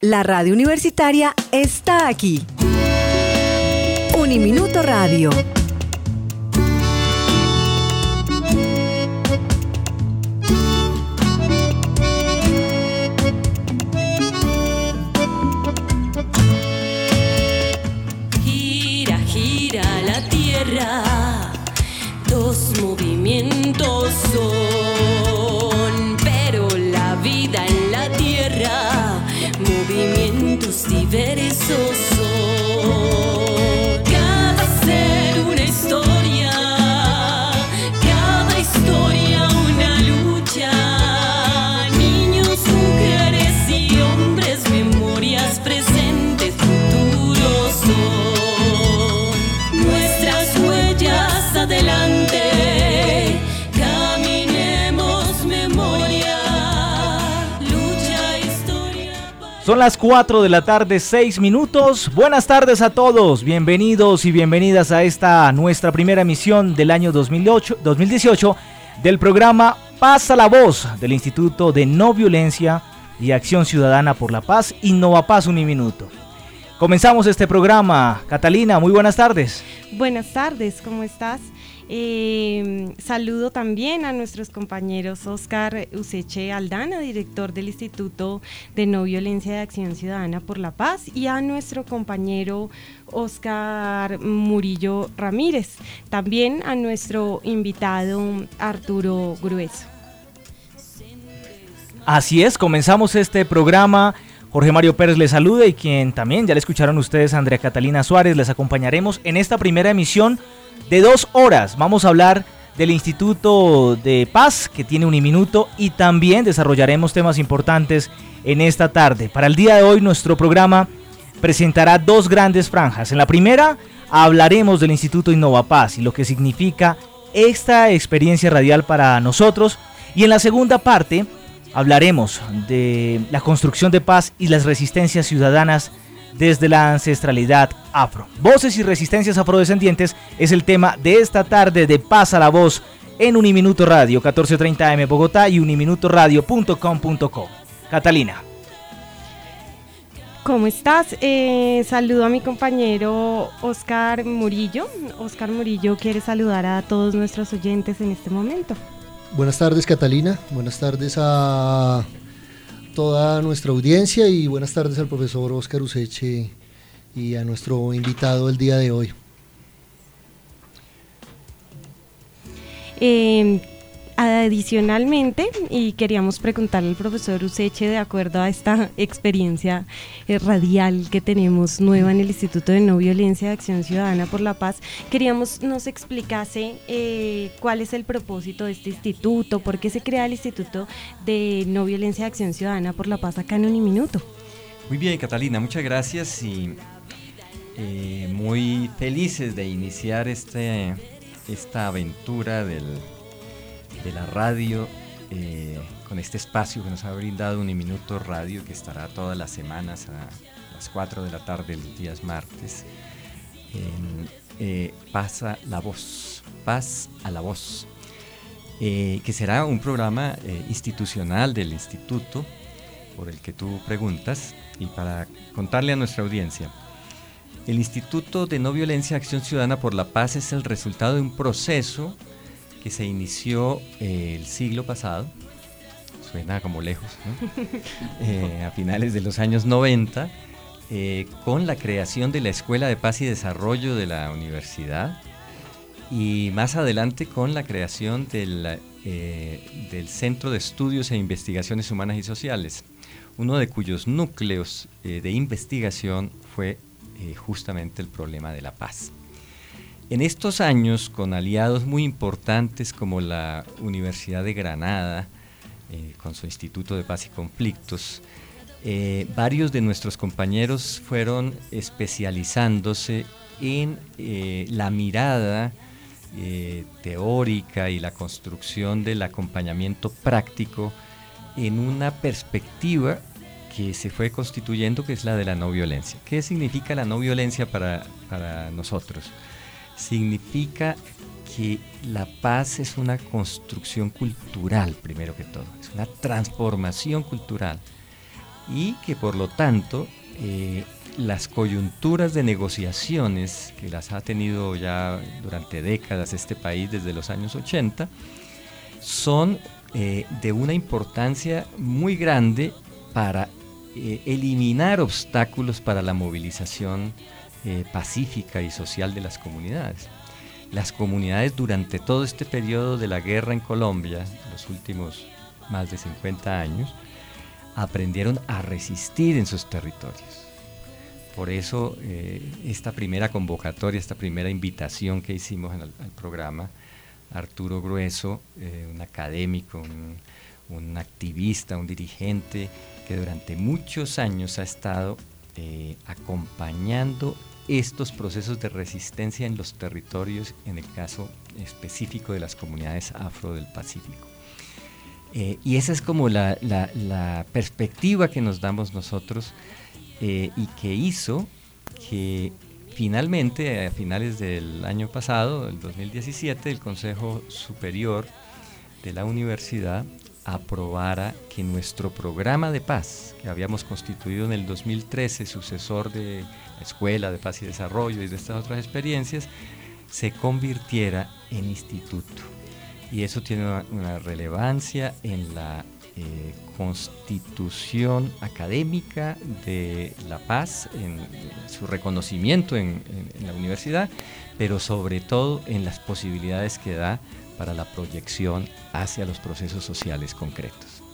La radio universitaria está aquí. Uniminuto Radio. Gira, gira la tierra, dos movimientos son, pero la vida en la tierra, movimientos diversos son. Cada ser una historia, cada historia una lucha. Niños, mujeres y hombres, memorias presentes, futuros son. Nuestras huellas adelante, caminemos memoria, lucha, historia. Son las 4 de la tarde, 6 minutos. Buenas tardes a todos. Bienvenidos y bienvenidas a esta nuestra primera emisión del año 2018 del programa Pasa la Voz del Instituto de No Violencia y Acción Ciudadana por la Paz, Innovapaz Uniminuto. Comenzamos este programa. Catalina, muy buenas tardes. Buenas tardes, ¿cómo estás? Saludo también a nuestros compañeros Oscar Useche Aldana, director del Instituto de No Violencia y Acción Ciudadana por la Paz, y a nuestro compañero Oscar Murillo Ramírez, también a nuestro invitado Arturo Grueso. Así es, comenzamos este programa. Jorge Mario Pérez les saluda y quien también ya le escucharon ustedes, Andrea Catalina Suárez, les acompañaremos en esta primera emisión de 2 horas. Vamos a hablar del Instituto de Paz que tiene Uniminuto y también desarrollaremos temas importantes en esta tarde. Para el día de hoy nuestro programa presentará 2 grandes franjas. En la primera hablaremos del Instituto Innovapaz y lo que significa esta experiencia radial para nosotros, y en la segunda parte hablaremos de la construcción de paz y las resistencias ciudadanas desde la ancestralidad afro. Voces y resistencias afrodescendientes es el tema de esta tarde de Pasa la Voz en Uniminuto Radio, 1430 AM Bogotá y uniminutoradio.com.co. Catalina. ¿Cómo estás? Saludo a mi compañero Oscar Murillo. Oscar Murillo quiere saludar a todos nuestros oyentes en este momento. Buenas tardes, Catalina. Buenas tardes a toda nuestra audiencia y buenas tardes al profesor Oscar Useche y a nuestro invitado el día de hoy. Adicionalmente, y queríamos preguntarle al profesor Useche, de acuerdo a esta experiencia radial que tenemos nueva en el Instituto de No Violencia y Acción Ciudadana por la Paz, queríamos nos explicase cuál es el propósito de este instituto, por qué se crea el Instituto de No Violencia y Acción Ciudadana por la Paz acá en Uniminuto. Muy bien, Catalina, muchas gracias y muy felices de iniciar esta aventura de la radio con este espacio que nos ha brindado Uniminuto Radio, que estará todas las semanas a las 4 de la tarde los días martes en Pasa la Voz, Paz a la Voz, que será un programa institucional del instituto por el que tú preguntas. Y para contarle a nuestra audiencia, el Instituto de No Violencia y Acción Ciudadana por la Paz es el resultado de un proceso que se inició el siglo pasado, suena como lejos, ¿no? A finales de los años 90, con la creación de la Escuela de Paz y Desarrollo de la universidad, y más adelante con la creación del Centro de Estudios e Investigaciones Humanas y Sociales, uno de cuyos núcleos de investigación fue justamente el problema de la paz. En estos años, con aliados muy importantes como la Universidad de Granada, con su Instituto de Paz y Conflictos, varios de nuestros compañeros fueron especializándose en la mirada teórica y la construcción del acompañamiento práctico en una perspectiva que se fue constituyendo, que es la de la no violencia. ¿Qué significa la no violencia para nosotros? Significa que la paz es una construcción cultural, primero que todo, es una transformación cultural y que por lo tanto las coyunturas de negociaciones que las ha tenido ya durante décadas este país desde los años 80 son de una importancia muy grande para eliminar obstáculos para la movilización pacífica y social de las comunidades. Las comunidades durante todo este periodo de la guerra en Colombia, los últimos más de 50 años, aprendieron a resistir en sus territorios. Por eso esta primera convocatoria, esta primera invitación que hicimos al programa, Arturo Grueso, un académico, un activista, un dirigente que durante muchos años ha estado acompañando estos procesos de resistencia en los territorios, en el caso específico de las comunidades afro del Pacífico. Y esa es como la perspectiva que nos damos nosotros y que hizo que finalmente, a finales del año pasado, el 2017, el Consejo Superior de la Universidad aprobara que nuestro programa de paz, que habíamos constituido en el 2013, sucesor de la Escuela de Paz y Desarrollo y de estas otras experiencias, se convirtiera en instituto. Y eso tiene una relevancia en la constitución académica de la paz, en su reconocimiento en la universidad, pero sobre todo en las posibilidades que da para la proyección hacia los procesos sociales concretos.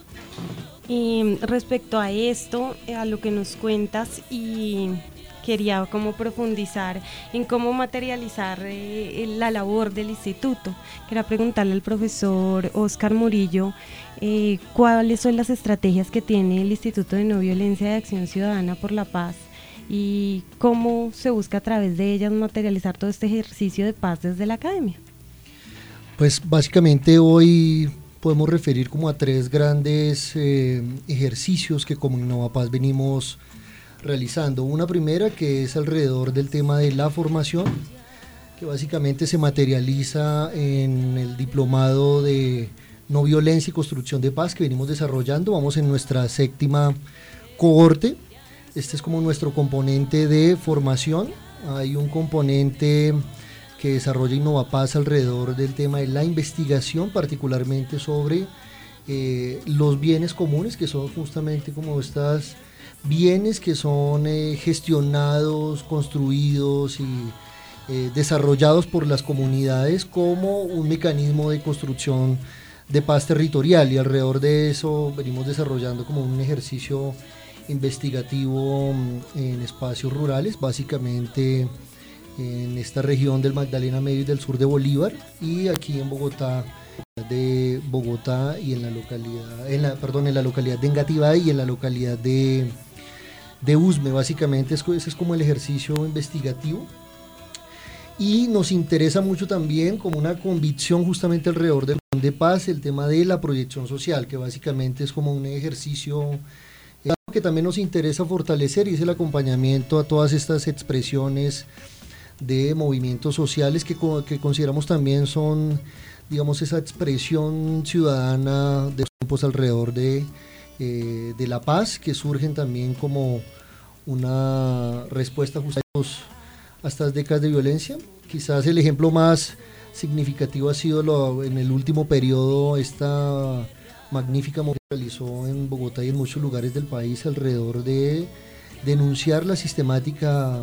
Y respecto a esto, a lo que nos cuentas, y quería como profundizar en cómo materializar la labor del instituto. Quería preguntarle al profesor Óscar Murillo cuáles son las estrategias que tiene el Instituto de No Violencia de Acción Ciudadana por la Paz y cómo se busca a través de ellas materializar todo este ejercicio de paz desde la academia. Pues básicamente hoy podemos referir como a tres grandes ejercicios que como Innovapaz venimos realizando. Una primera que es alrededor del tema de la formación, que básicamente se materializa en el diplomado de no violencia y construcción de paz que venimos desarrollando. Vamos en nuestra 7ª cohorte. Este es como nuestro componente de formación. Hay un componente que desarrolla Innovapaz alrededor del tema de la investigación, particularmente sobre los bienes comunes, que son justamente como estas bienes que son gestionados, construidos y desarrollados por las comunidades como un mecanismo de construcción de paz territorial, y alrededor de eso venimos desarrollando como un ejercicio investigativo en espacios rurales, básicamente en esta región del Magdalena Medio y del sur de Bolívar, y aquí en Bogotá y en la localidad de Engativá y en la localidad de Usme. Básicamente ese es como el ejercicio investigativo, y nos interesa mucho también como una convicción justamente alrededor de paz el tema de la proyección social, que básicamente es como un ejercicio que también nos interesa fortalecer, y es el acompañamiento a todas estas expresiones de movimientos sociales que consideramos también son, digamos, esa expresión ciudadana de los tiempos alrededor de la paz, que surgen también como una respuesta justa a estas décadas de violencia. Quizás el ejemplo más significativo ha sido en el último periodo esta magnífica movilización que realizó en Bogotá y en muchos lugares del país alrededor de denunciar la sistemática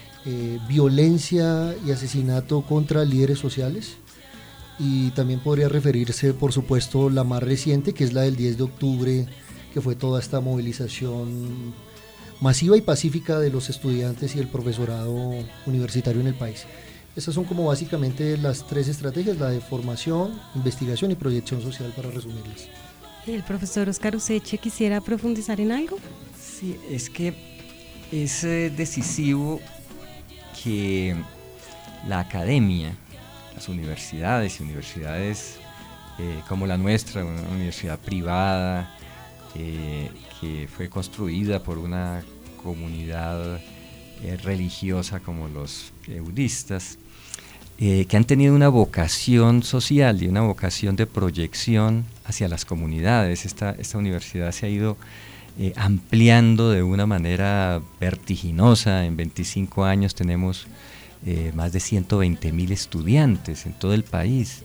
violencia y asesinato contra líderes sociales. Y también podría referirse, por supuesto, la más reciente, que es la del 10 de octubre, que fue toda esta movilización masiva y pacífica de los estudiantes y el profesorado universitario en el país. Estas son como básicamente las tres estrategias, la de formación, investigación y proyección social, para resumirlas. ¿El profesor Óscar Useche quisiera profundizar en algo? Sí, es que es decisivo que la academia, las universidades como la nuestra, una universidad privada que fue construida por una comunidad religiosa como los budistas, que han tenido una vocación social y una vocación de proyección hacia las comunidades. Esta universidad se ha ido ampliando de una manera vertiginosa. En 25 años tenemos más de 120.000 estudiantes en todo el país,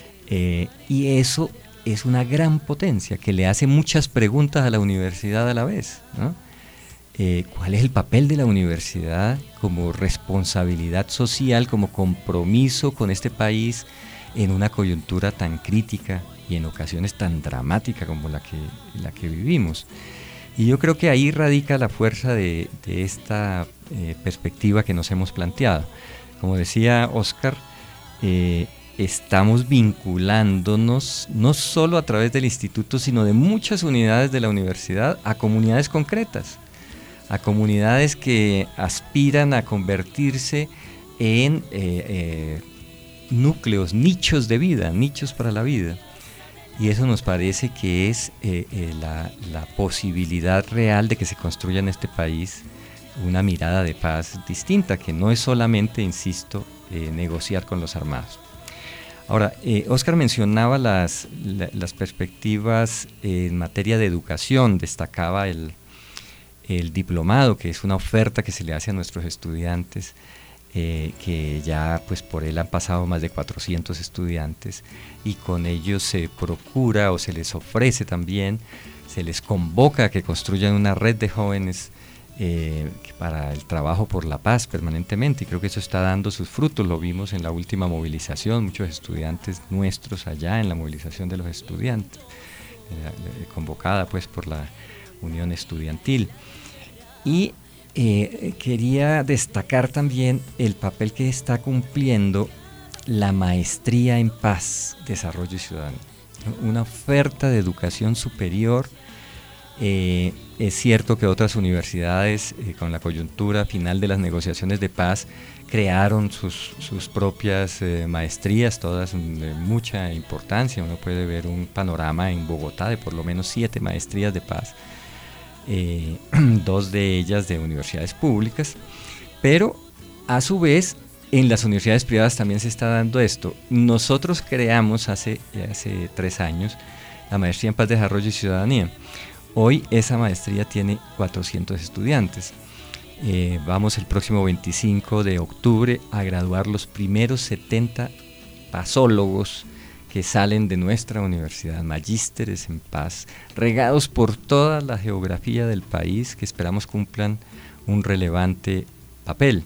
y eso es una gran potencia que le hace muchas preguntas a la universidad a la vez, ¿no? ¿Cuál es el papel de la universidad como responsabilidad social, como compromiso con este país en una coyuntura tan crítica y en ocasiones tan dramática como la que vivimos? Y yo creo que ahí radica la fuerza de esta perspectiva que nos hemos planteado. Como decía Óscar, estamos vinculándonos no solo a través del instituto, sino de muchas unidades de la universidad a comunidades concretas, a comunidades que aspiran a convertirse en núcleos, nichos de vida, nichos para la vida. Y eso nos parece que es la posibilidad real de que se construya en este país una mirada de paz distinta, que no es solamente, insisto, negociar con los armados. Ahora, Óscar mencionaba las perspectivas en materia de educación, destacaba el diplomado, que es una oferta que se le hace a nuestros estudiantes, que ya pues por él han pasado más de 400 estudiantes, y con ellos se procura o se les ofrece también, se les convoca a que construyan una red de jóvenes para el trabajo por la paz permanentemente, y creo que eso está dando sus frutos. Lo vimos en la última movilización, muchos estudiantes nuestros allá en la movilización de los estudiantes, convocada pues por la Unión Estudiantil. Y quería destacar también el papel que está cumpliendo la maestría en paz, desarrollo y ciudadanía, ¿no? Una oferta de educación superior. Es cierto que otras universidades, con la coyuntura final de las negociaciones de paz, crearon sus propias maestrías, todas de mucha importancia. Uno puede ver un panorama en Bogotá de por lo menos 7 maestrías de paz, 2 de ellas de universidades públicas, pero a su vez en las universidades privadas también se está dando esto. Nosotros creamos hace 3 años la maestría en paz, desarrollo y ciudadanía. Hoy esa maestría tiene 400 estudiantes. Vamos el próximo 25 de octubre a graduar los primeros 70 pazólogos que salen de nuestra universidad, magísteres en paz, regados por toda la geografía del país, que esperamos cumplan un relevante papel.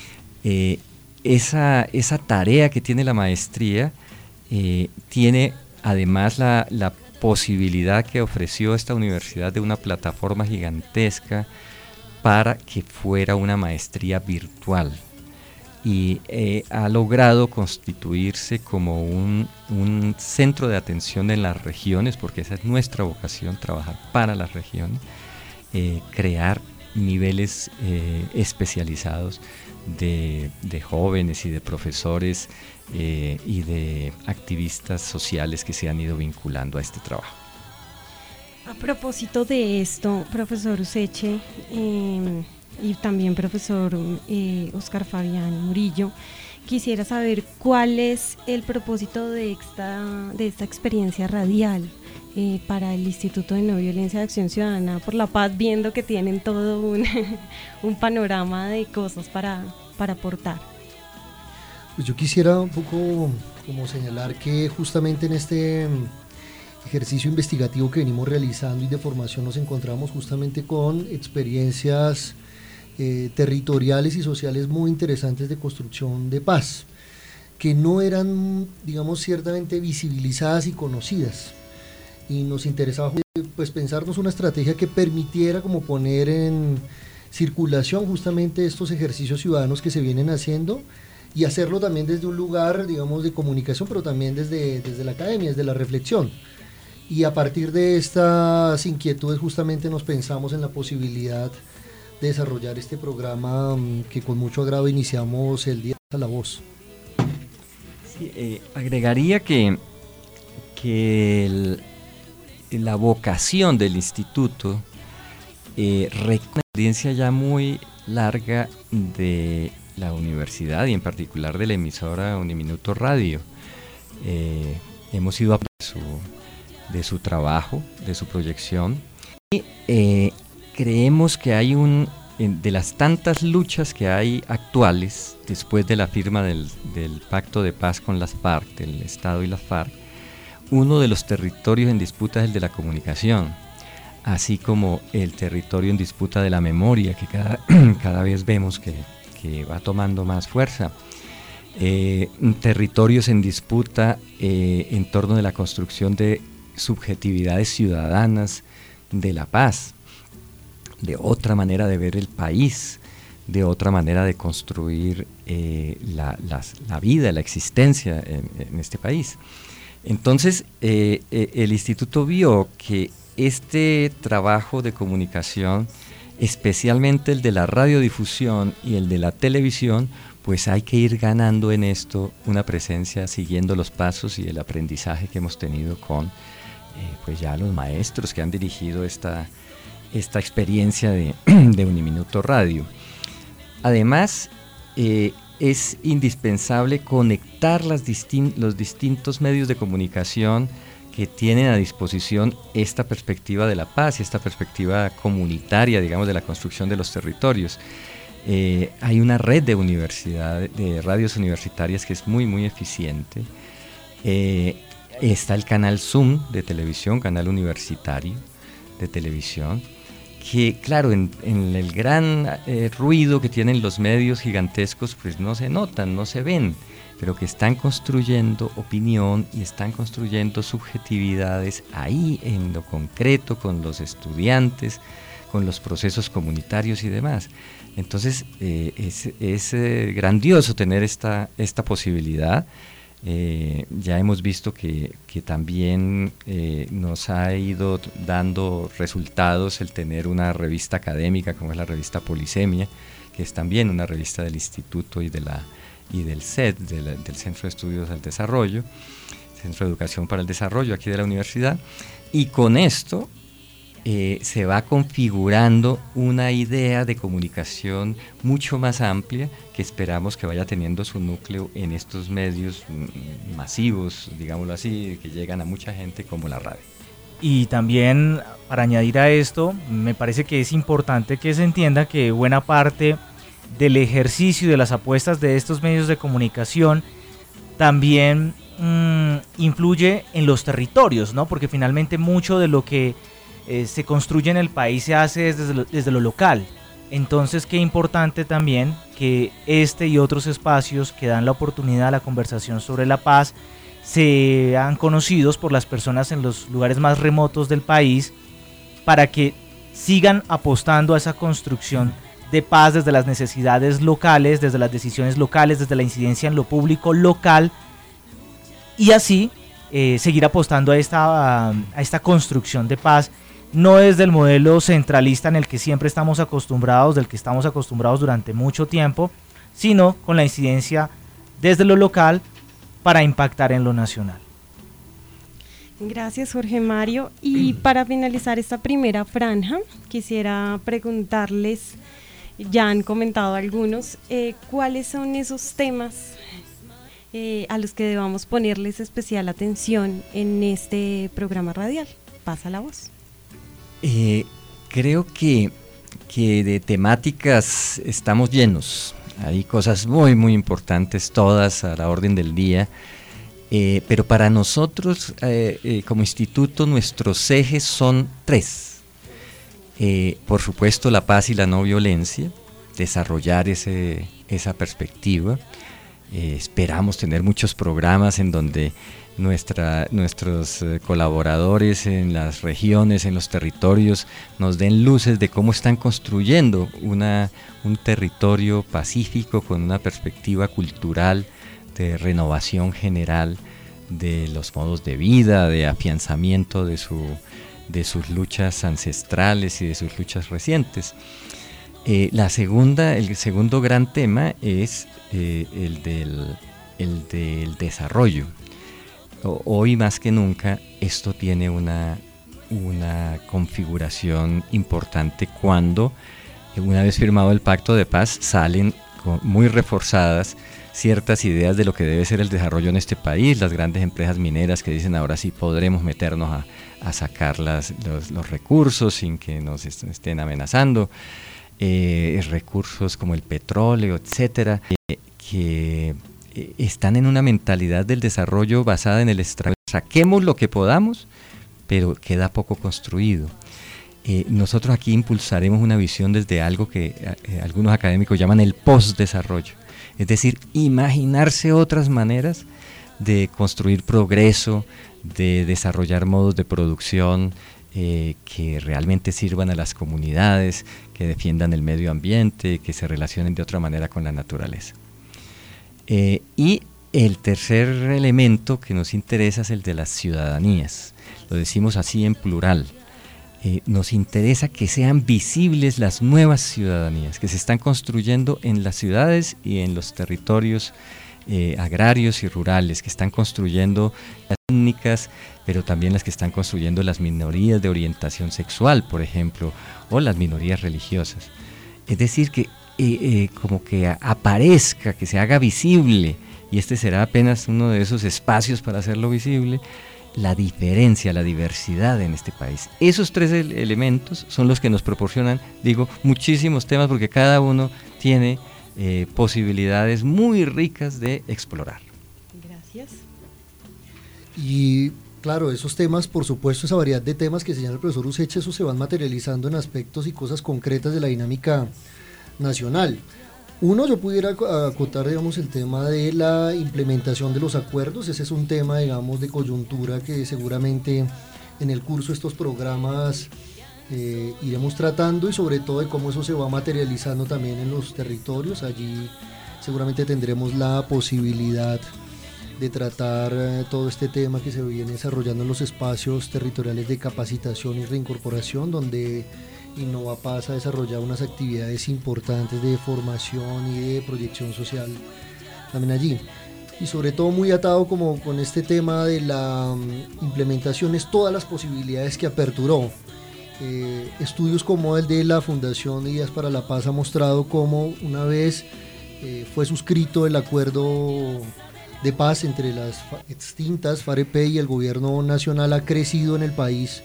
Esa tarea que tiene la maestría tiene además la posibilidad que ofreció esta universidad de una plataforma gigantesca para que fuera una maestría virtual, y ha logrado constituirse como un centro de atención en las regiones, porque esa es nuestra vocación, trabajar para las regiones, crear niveles especializados de jóvenes y de profesores y de activistas sociales que se han ido vinculando a este trabajo. A propósito de esto, profesor Useche y también profesor Óscar Fabián Murillo, quisiera saber cuál es el propósito de esta experiencia radial para el Instituto de No Violencia de Acción Ciudadana por la Paz, viendo que tienen todo un panorama de cosas para aportar. Pues yo quisiera un poco como señalar que justamente en este ejercicio investigativo que venimos realizando y de formación nos encontramos justamente con experiencias territoriales y sociales muy interesantes de construcción de paz, que no eran, digamos, ciertamente visibilizadas y conocidas, y nos interesaba pues pensarnos una estrategia que permitiera como poner en circulación justamente estos ejercicios ciudadanos que se vienen haciendo, y hacerlo también desde un lugar, digamos, de comunicación, pero también desde la academia, desde la reflexión. Y a partir de estas inquietudes justamente nos pensamos en la posibilidad de desarrollar este programa que con mucho agrado iniciamos el día a la voz. Sí, agregaría que la vocación del instituto requiere una experiencia ya muy larga de la universidad y en particular de la emisora Uniminuto Radio. Hemos ido a de su trabajo, de su proyección, Creemos que hay de las tantas luchas que hay actuales, después de la firma del Pacto de Paz con las FARC, del Estado y las FARC, uno de los territorios en disputa es el de la comunicación, así como el territorio en disputa de la memoria, que cada vez vemos que va tomando más fuerza. Territorios en disputa en torno de la construcción de subjetividades ciudadanas de la paz, de otra manera de ver el país, de otra manera de construir la vida, la existencia en este país. Entonces, el instituto vio que este trabajo de comunicación, especialmente el de la radiodifusión y el de la televisión, pues hay que ir ganando en esto una presencia siguiendo los pasos y el aprendizaje que hemos tenido con pues ya los maestros que han dirigido esta experiencia de Uniminuto Radio. Además, es indispensable conectar los distintos medios de comunicación que tienen a disposición esta perspectiva de la paz y esta perspectiva comunitaria, digamos, de la construcción de los territorios. Hay una red de radios universitarias que es muy, muy eficiente. Está el canal Zoom de televisión, canal universitario de televisión, que claro, en el gran ruido que tienen los medios gigantescos, pues no se notan, no se ven, pero que están construyendo opinión y están construyendo subjetividades ahí en lo concreto, con los estudiantes, con los procesos comunitarios y demás. Entonces es grandioso tener esta posibilidad. Ya hemos visto que también nos ha ido dando resultados el tener una revista académica como es la revista Polisemia, que es también una revista del Instituto y del CED, del Centro de Estudios del Desarrollo, Centro de Educación para el Desarrollo aquí de la universidad, y con esto se va configurando una idea de comunicación mucho más amplia que esperamos que vaya teniendo su núcleo en estos medios masivos, digámoslo así, que llegan a mucha gente como la radio. Y también, para añadir a esto, me parece que es importante que se entienda que buena parte del ejercicio y de las apuestas de estos medios de comunicación también influye en los territorios, ¿no? Porque finalmente mucho de lo que se construye en el país se hace desde lo local. Entonces, qué importante también que este y otros espacios que dan la oportunidad a la conversación sobre la paz sean conocidos por las personas en los lugares más remotos del país, para que sigan apostando a esa construcción de paz desde las necesidades locales, desde las decisiones locales, desde la incidencia en lo público local, y así seguir apostando a esta construcción de paz, no desde el modelo centralista en el que siempre estamos acostumbrados, del que estamos acostumbrados durante mucho tiempo, sino con la incidencia desde lo local para impactar en lo nacional. Gracias, Jorge Mario. Y para finalizar esta primera franja, quisiera preguntarles, ya han comentado algunos, ¿cuáles son esos temas a los que debamos ponerles especial atención en este programa radial? Pasa la voz. Creo que de temáticas estamos llenos. Hay cosas muy, muy importantes, todas a la orden del día. Pero para nosotros, como instituto, nuestros ejes son 3. Por supuesto, la paz y la no violencia, desarrollar esa perspectiva. Esperamos tener muchos programas en donde nuestros colaboradores en las regiones, en los territorios, nos den luces de cómo están construyendo un territorio pacífico con una perspectiva cultural de renovación general de los modos de vida, de afianzamiento de sus luchas ancestrales y de sus luchas recientes. El segundo gran tema es el del desarrollo. Hoy más que nunca esto tiene una configuración importante cuando, una vez firmado el Pacto de Paz, salen muy reforzadas ciertas ideas de lo que debe ser el desarrollo en este país, las grandes empresas mineras que dicen ahora sí podremos meternos a sacar los recursos sin que nos estén amenazando, recursos como el petróleo, etcétera, que están en una mentalidad del desarrollo basada en el extractivismo. Saquemos lo que podamos, pero queda poco construido. Nosotros aquí impulsaremos una visión desde algo que algunos académicos llaman el postdesarrollo, es decir, imaginarse otras maneras de construir progreso, de desarrollar modos de producción que realmente sirvan a las comunidades, que defiendan el medio ambiente, que se relacionen de otra manera con la naturaleza. Y el tercer elemento que nos interesa es el de las ciudadanías, lo decimos así en plural. Nos interesa que sean visibles las nuevas ciudadanías que se están construyendo en las ciudades y en los territorios agrarios y rurales, que están construyendo las étnicas, pero también las que están construyendo las minorías de orientación sexual, por ejemplo, o las minorías religiosas. Es decir, que como que aparezca, que se haga visible, y este será apenas uno de esos espacios para hacerlo visible, la diferencia, la diversidad en este país. Esos tres elementos son los que nos proporcionan, digo, muchísimos temas, porque cada uno tiene posibilidades muy ricas de explorar. Gracias. Y claro, esos temas, por supuesto, esa variedad de temas que señala el profesor Useche, eso se van materializando en aspectos y cosas concretas de la dinámica nacional. Uno, yo pudiera acotar, digamos, el tema de la implementación de los acuerdos. Ese es un tema, digamos, de coyuntura que seguramente en el curso de estos programas iremos tratando, y sobre todo de cómo eso se va materializando también en los territorios. Allí seguramente tendremos la posibilidad de tratar todo este tema que se viene desarrollando en los espacios territoriales de capacitación y reincorporación, donde Innovapaz ha desarrollado unas actividades importantes de formación y de proyección social también allí. Y sobre todo muy atado como con este tema de la implementación, es todas las posibilidades que aperturó. Estudios como el de la Fundación Ideas para la Paz ha mostrado cómo una vez fue suscrito el acuerdo de paz entre las extintas FAREP y el gobierno nacional, ha crecido en el país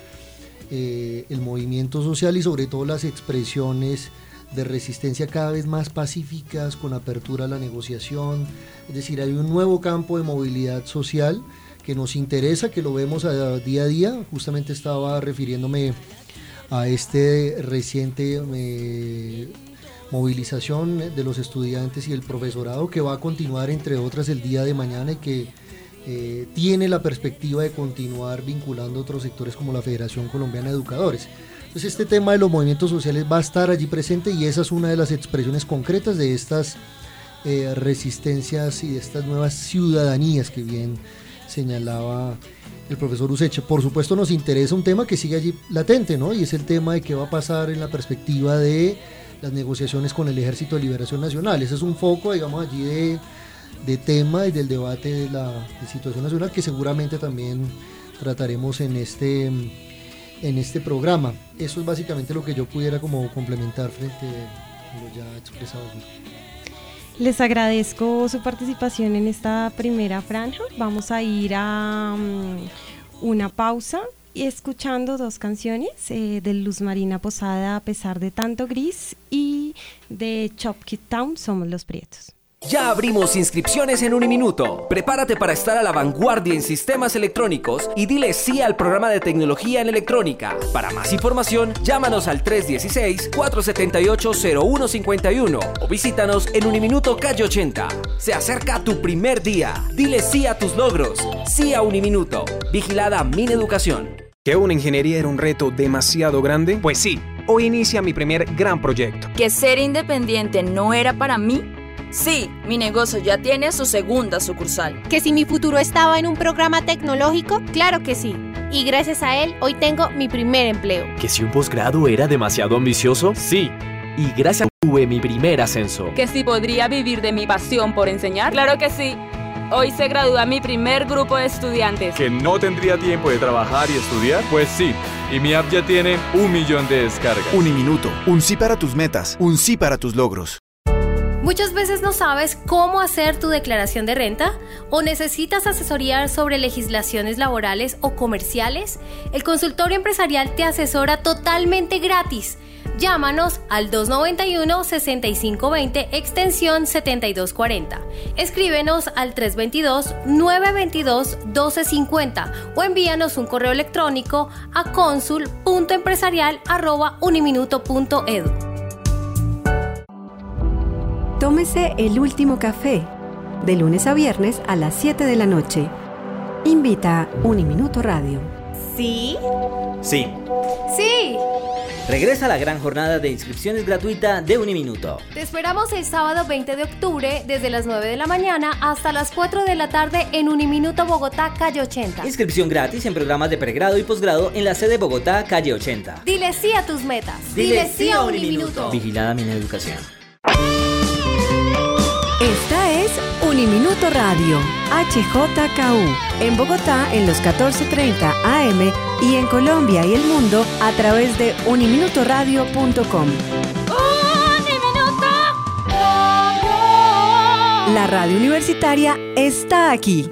el movimiento social y sobre todo las expresiones de resistencia cada vez más pacíficas, con apertura a la negociación. Es decir, hay un nuevo campo de movilidad social que nos interesa, que lo vemos día a día. Justamente estaba refiriéndome a este reciente movilización de los estudiantes y el profesorado, que va a continuar, entre otras, el día de mañana, y que tiene la perspectiva de continuar vinculando otros sectores como la Federación Colombiana de Educadores. Entonces este tema de los movimientos sociales va a estar allí presente, y esa es una de las expresiones concretas de estas resistencias y de estas nuevas ciudadanías que bien señalaba el profesor Useche. Por supuesto nos interesa un tema que sigue allí latente, ¿no? Y es el tema de qué va a pasar en la perspectiva de las negociaciones con el Ejército de Liberación Nacional. Ese es un foco, digamos, allí de tema y del debate de la situación nacional, que seguramente también trataremos en este programa. Eso es básicamente lo que yo pudiera como complementar frente a lo ya expresado aquí. Les agradezco su participación en esta primera franja. Vamos a ir a una pausa y escuchando dos canciones de Luz Marina Posada, A pesar de tanto gris, y de Chopkid Town, Somos los Prietos. Ya abrimos inscripciones en Uniminuto. Prepárate para estar a la vanguardia en sistemas electrónicos y dile sí al programa de tecnología en electrónica. Para más información, llámanos al 316-478-0151 o visítanos en Uniminuto Calle 80. Se acerca tu primer día. Dile sí a tus logros. Sí a Uniminuto. Vigilada Mineducación. ¿Que una ingeniería era un reto demasiado grande? Pues sí, hoy inicia mi primer gran proyecto. ¿Que ser independiente no era para mí? Sí, mi negocio ya tiene su segunda sucursal. ¿Que si mi futuro estaba en un programa tecnológico? Claro que sí. Y gracias a él, hoy tengo mi primer empleo. ¿Que si un posgrado era demasiado ambicioso? Sí. Y gracias a tuve mi primer ascenso. ¿Que si podría vivir de mi pasión por enseñar? Claro que sí. Hoy se gradúa mi primer grupo de estudiantes. ¿Que no tendría tiempo de trabajar y estudiar? Pues sí. Y mi app ya tiene 1 millón de descargas. Uniminuto. Un sí para tus metas. Un sí para tus logros. Muchas veces no sabes cómo hacer tu declaración de renta o necesitas asesoría sobre legislaciones laborales o comerciales. El consultorio empresarial te asesora totalmente gratis. Llámanos al 291-6520 extensión 7240. Escríbenos al 322-922-1250 o envíanos un correo electrónico a consul.empresarial@uniminuto.edu. Tómese el último café, de lunes a viernes a las 7 de la noche. Invita Uniminuto Radio. ¿Sí? Sí. ¡Sí! Regresa la gran jornada de inscripciones gratuita de Uniminuto. Te esperamos el sábado 20 de octubre desde las 9 de la mañana hasta las 4 de la tarde en Uniminuto Bogotá, calle 80. Inscripción gratis en programas de pregrado y posgrado en la sede Bogotá, calle 80. Dile sí a tus metas. Dile sí a Uniminuto. Vigilada Mineducación. Esta es Uniminuto Radio, HJKU, en Bogotá en los 14:30 AM y en Colombia y el mundo a través de uniminutoradio.com. La radio universitaria está aquí.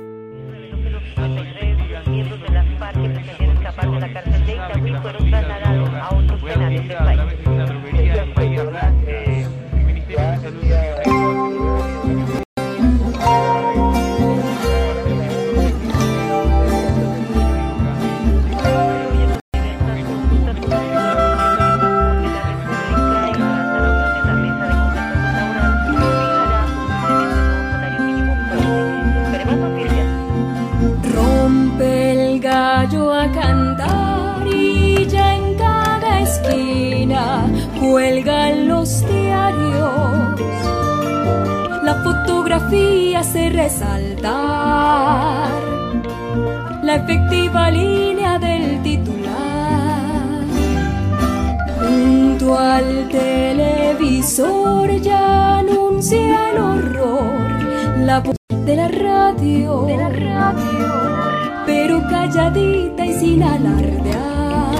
Cuelgan los diarios, la fotografía hace resaltar la efectiva línea del titular. Junto al televisor ya anuncia el horror, la voz de la radio, pero calladita y sin alardear.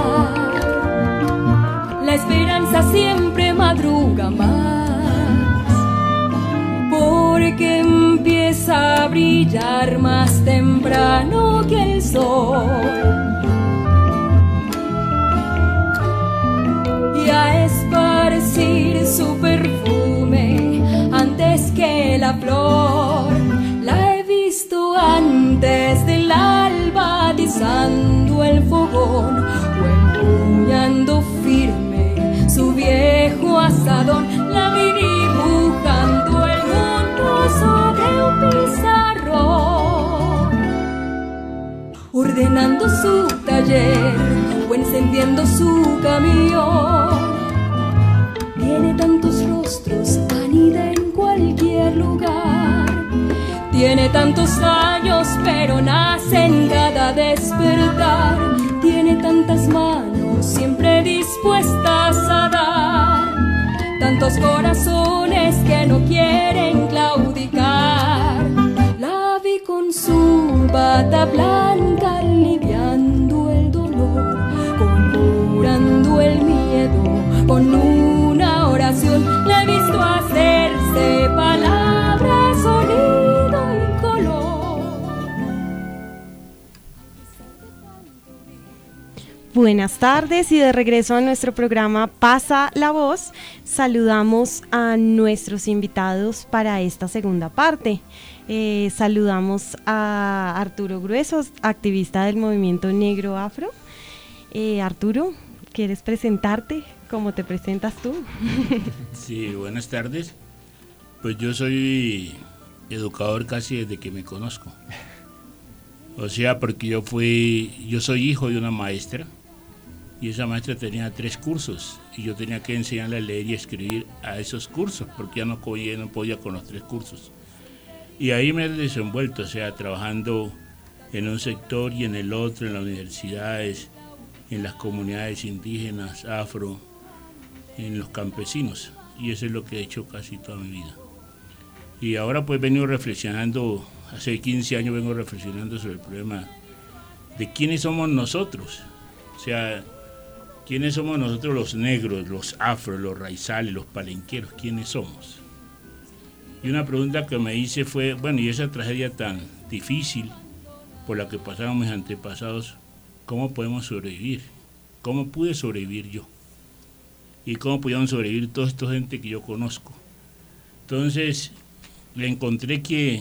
La esperanza siempre madruga más, porque empieza a brillar más temprano que el sol, y a esparcir su perfume antes que la flor. La he visto antes del alba atizando el fogón o empuñando firme su viejo asadón. La vi dibujando el mundo sobre un pizarrón, ordenando su taller o encendiendo su camión. Tiene tantos rostros, anida en cualquier lugar. Tiene tantos años, pero nace en cada despertar. Tiene tantas manos, siempre dispuestas a dar. Tantos corazones que no quieren claudicar. La vi con su bata blanca aliviando el dolor, conjurando el miedo con una oración. La he visto hacerse palabras, sonido y color. Buenas tardes y de regreso a nuestro programa Pasa la Voz. Saludamos a nuestros invitados para esta segunda parte. Saludamos a Arturo Gruesos, activista del movimiento negro afro. Arturo, ¿quieres presentarte? ¿Cómo te presentas tú? Sí, buenas tardes. Pues yo soy educador casi desde que me conozco. O sea, porque yo soy hijo de una maestra. Y esa maestra tenía 3 cursos y yo tenía que enseñarle a leer y escribir a esos cursos porque ya no podía con los 3 cursos. Y ahí me he desenvuelto, o sea, trabajando en un sector y en el otro, en las universidades, en las comunidades indígenas, afro, en los campesinos. Y eso es lo que he hecho casi toda mi vida. Y ahora pues vengo reflexionando, hace 15 años vengo reflexionando sobre el problema de quiénes somos nosotros. O sea, ¿quiénes somos nosotros los negros, los afros, los raizales, los palenqueros? ¿Quiénes somos? Y una pregunta que me hice fue, bueno, y esa tragedia tan difícil por la que pasaron mis antepasados, ¿cómo podemos sobrevivir? ¿Cómo pude sobrevivir yo? ¿Y cómo pudieron sobrevivir toda esta gente que yo conozco? Entonces, le encontré que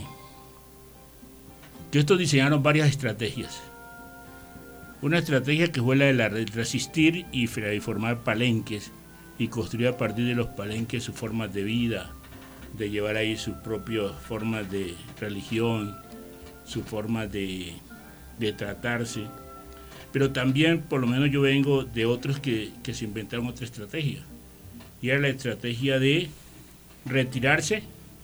estos diseñaron varias estrategias. Una estrategia que fue la de resistir y formar palenques y construir a partir de los palenques sus formas de vida, de llevar ahí sus propias formas de religión, sus formas de tratarse. Pero también, por lo menos yo vengo de otros que se inventaron otra estrategia. Y era la estrategia de retirarse,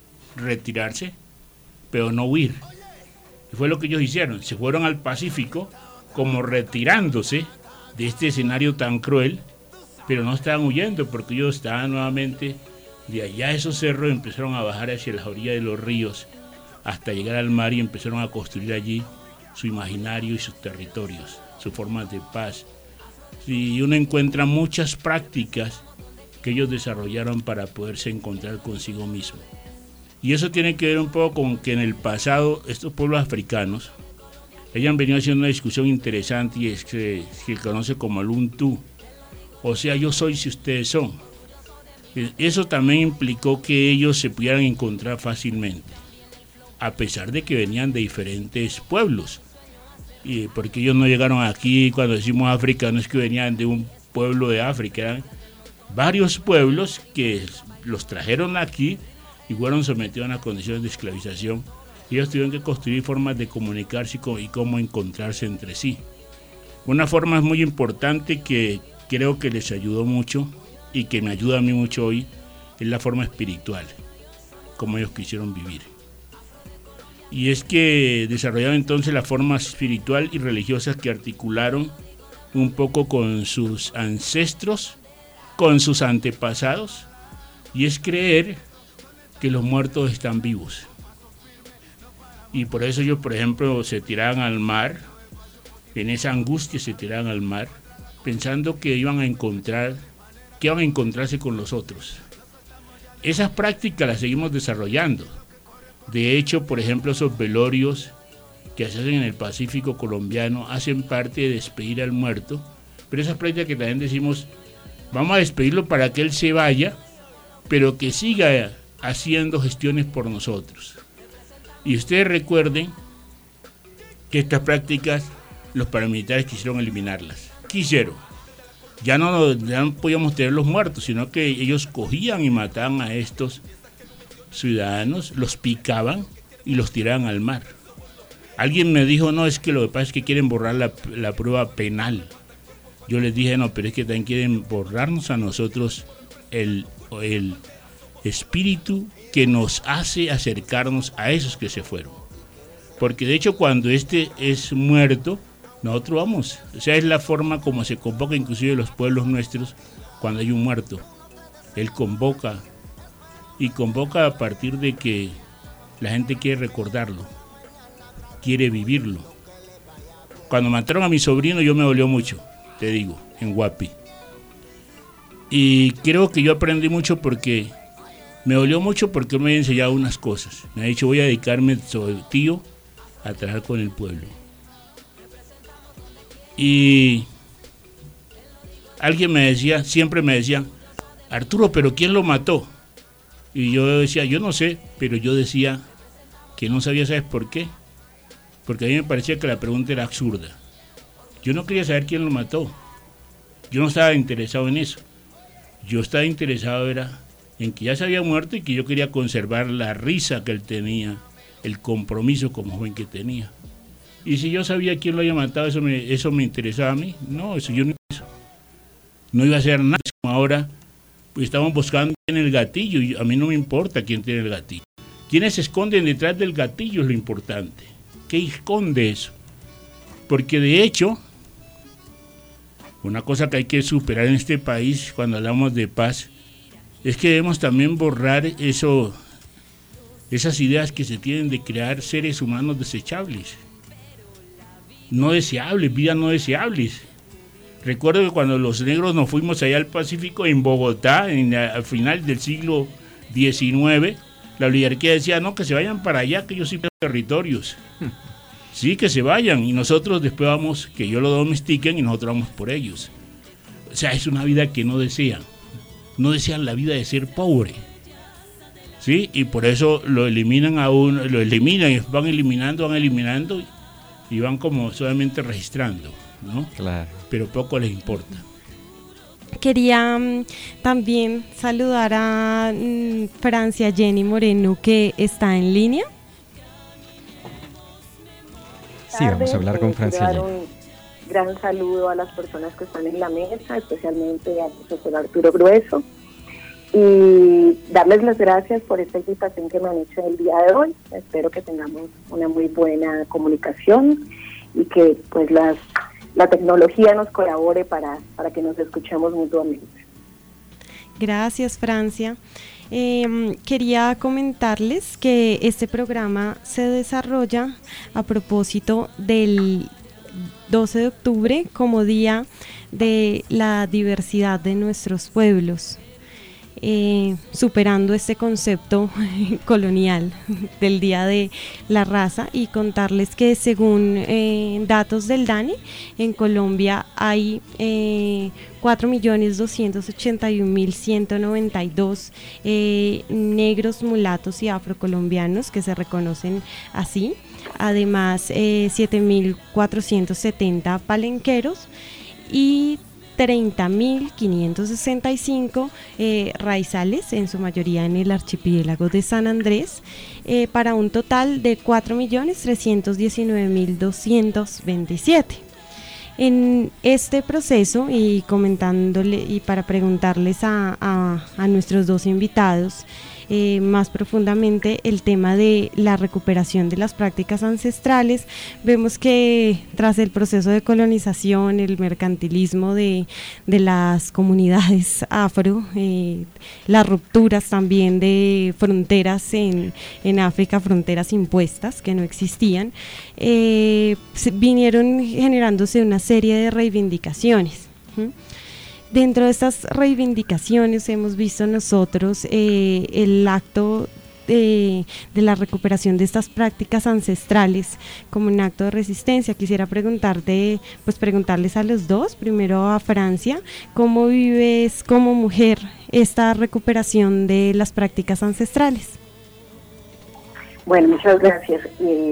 pero no huir. Y fue lo que ellos hicieron. Se fueron al Pacífico como retirándose de este escenario tan cruel, pero no estaban huyendo porque ellos estaban nuevamente de allá a esos cerros, empezaron a bajar hacia las orillas de los ríos hasta llegar al mar y empezaron a construir allí su imaginario y sus territorios, sus formas de paz. Y uno encuentra muchas prácticas que ellos desarrollaron para poderse encontrar consigo mismo. Y eso tiene que ver un poco con que en el pasado estos pueblos africanos, ellos han venido haciendo una discusión interesante y es que se conoce como el Ubuntu, o sea, yo soy si ustedes son. Eso también implicó que ellos se pudieran encontrar fácilmente, a pesar de que venían de diferentes pueblos. Y porque ellos no llegaron aquí, cuando decimos África, no es que venían de un pueblo de África, eran varios pueblos que los trajeron aquí y fueron sometidos a unas condiciones de esclavización. Ellos tuvieron que construir formas de comunicarse y cómo encontrarse entre sí. Una forma muy importante que creo que les ayudó mucho y que me ayuda a mí mucho hoy es la forma espiritual, como ellos quisieron vivir. Y es que desarrollaron entonces la forma espiritual y religiosa que articularon un poco con sus ancestros, con sus antepasados, y es creer que los muertos están vivos. Y por eso ellos, por ejemplo, se tiraban al mar, en esa angustia se tiraban al mar, pensando que iban a encontrarse con los otros. Esas prácticas las seguimos desarrollando. De hecho, por ejemplo, esos velorios que se hacen en el Pacífico colombiano hacen parte de despedir al muerto, pero esas prácticas que también decimos, vamos a despedirlo para que él se vaya, pero que siga haciendo gestiones por nosotros. Y ustedes recuerden que estas prácticas los paramilitares quisieron eliminarlas. Ya no podíamos tener los muertos, sino que ellos cogían y mataban a estos ciudadanos, los picaban y los tiraban al mar. Alguien me dijo, no, es que lo que pasa es que quieren borrar la prueba penal. Yo les dije, no, pero es que también quieren borrarnos a nosotros el espíritu que nos hace acercarnos a esos que se fueron. Porque de hecho cuando este es muerto, nosotros vamos. O sea, es la forma como se convoca inclusive los pueblos nuestros cuando hay un muerto. Él convoca, y convoca a partir de que la gente quiere recordarlo, quiere vivirlo. Cuando mataron a mi sobrino yo me dolió mucho, te digo, en Guapi. Y creo que yo aprendí mucho porque me dolió mucho porque él me había enseñado unas cosas. Me ha dicho, voy a dedicarme, soy tío, a trabajar con el pueblo. Y alguien me decía, siempre me decía, Arturo, ¿pero quién lo mató? Y yo decía, yo no sé, pero yo decía que no sabía, ¿sabes por qué? Porque a mí me parecía que la pregunta era absurda. Yo no quería saber quién lo mató. Yo no estaba interesado en eso. Yo estaba interesado era en que ya se había muerto y que yo quería conservar la risa que él tenía, el compromiso como joven que tenía. Y si yo sabía quién lo había matado, eso me interesaba a mí. No, eso yo no iba a hacer nada. Como ahora, pues estamos buscando quién tiene el gatillo y a mí no me importa quién tiene el gatillo. Quiénes se esconden detrás del gatillo es lo importante. ¿Qué esconde eso? Porque de hecho, una cosa que hay que superar en este país cuando hablamos de paz es que debemos también borrar esas ideas que se tienen de crear seres humanos desechables. No deseables, vidas no deseables. Recuerdo que cuando los negros nos fuimos allá al Pacífico, en Bogotá, al final del siglo XIX, La oligarquía decía, no, que se vayan para allá, que ellos sí tienen territorios. Sí, que se vayan, y nosotros después vamos, que ellos lo domestiquen y nosotros vamos por ellos. O sea, es una vida que no desean la vida de ser pobre. ¿Sí? Y por eso lo eliminan y van eliminando y van como solamente registrando, ¿no? Claro. Pero poco les importa. Quería también saludar a Francia Jenny Moreno, que está en línea. Sí, vamos a hablar con Francia Jenny. Un gran saludo a las personas que están en la mesa, especialmente al profesor Arturo Grueso, y darles las gracias por esta invitación que me han hecho el día de hoy. Espero que tengamos una muy buena comunicación y que pues la tecnología nos colabore para que nos escuchemos mutuamente. Gracias, Francia. Quería comentarles que este programa se desarrolla a propósito del 12 de octubre como Día de la Diversidad de nuestros pueblos, superando este concepto colonial del Día de la Raza, y contarles que según datos del DANE, en Colombia hay 4.281.192 negros, mulatos y afrocolombianos que se reconocen así. Además, 7.470 palenqueros y 30.565 raizales, en su mayoría en el archipiélago de San Andrés, para un total de 4.319.227. En este proceso, y comentándole y para preguntarles a nuestros dos invitados más profundamente el tema de la recuperación de las prácticas ancestrales, vemos que tras el proceso de colonización, el mercantilismo de las comunidades afro, las rupturas también de fronteras en África, fronteras impuestas que no existían, vinieron generándose una serie de reivindicaciones. Dentro de estas reivindicaciones hemos visto nosotros el acto de la recuperación de estas prácticas ancestrales como un acto de resistencia. Quisiera preguntarles a los dos, primero a Francia, ¿cómo vives como mujer esta recuperación de las prácticas ancestrales? Bueno, muchas gracias.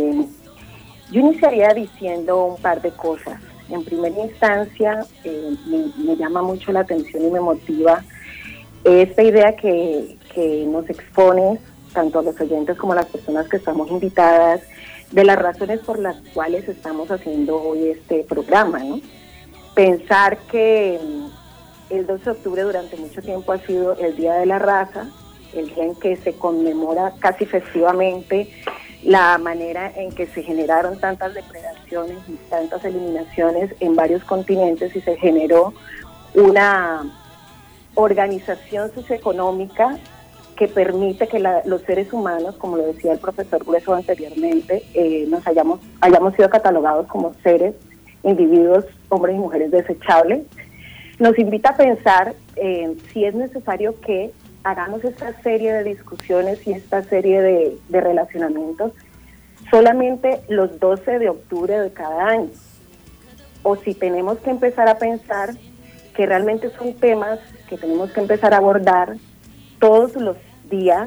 Yo iniciaría diciendo un par de cosas. En primera instancia, me llama mucho la atención y me motiva esta idea que nos expone tanto a los oyentes como a las personas que estamos invitadas, de las razones por las cuales estamos haciendo hoy este programa, ¿no? Pensar que el 12 de octubre durante mucho tiempo ha sido el Día de la Raza, el día en que se conmemora casi festivamente la manera en que se generaron tantas depredaciones y tantas eliminaciones en varios continentes, y se generó una organización socioeconómica que permite que los seres humanos, como lo decía el profesor Grueso anteriormente, nos hayamos sido catalogados como seres, individuos, hombres y mujeres desechables. Nos invita a pensar si es necesario que hagamos esta serie de discusiones y esta serie de relacionamientos solamente los 12 de octubre de cada año, o si tenemos que empezar a pensar que realmente son temas que tenemos que empezar a abordar todos los días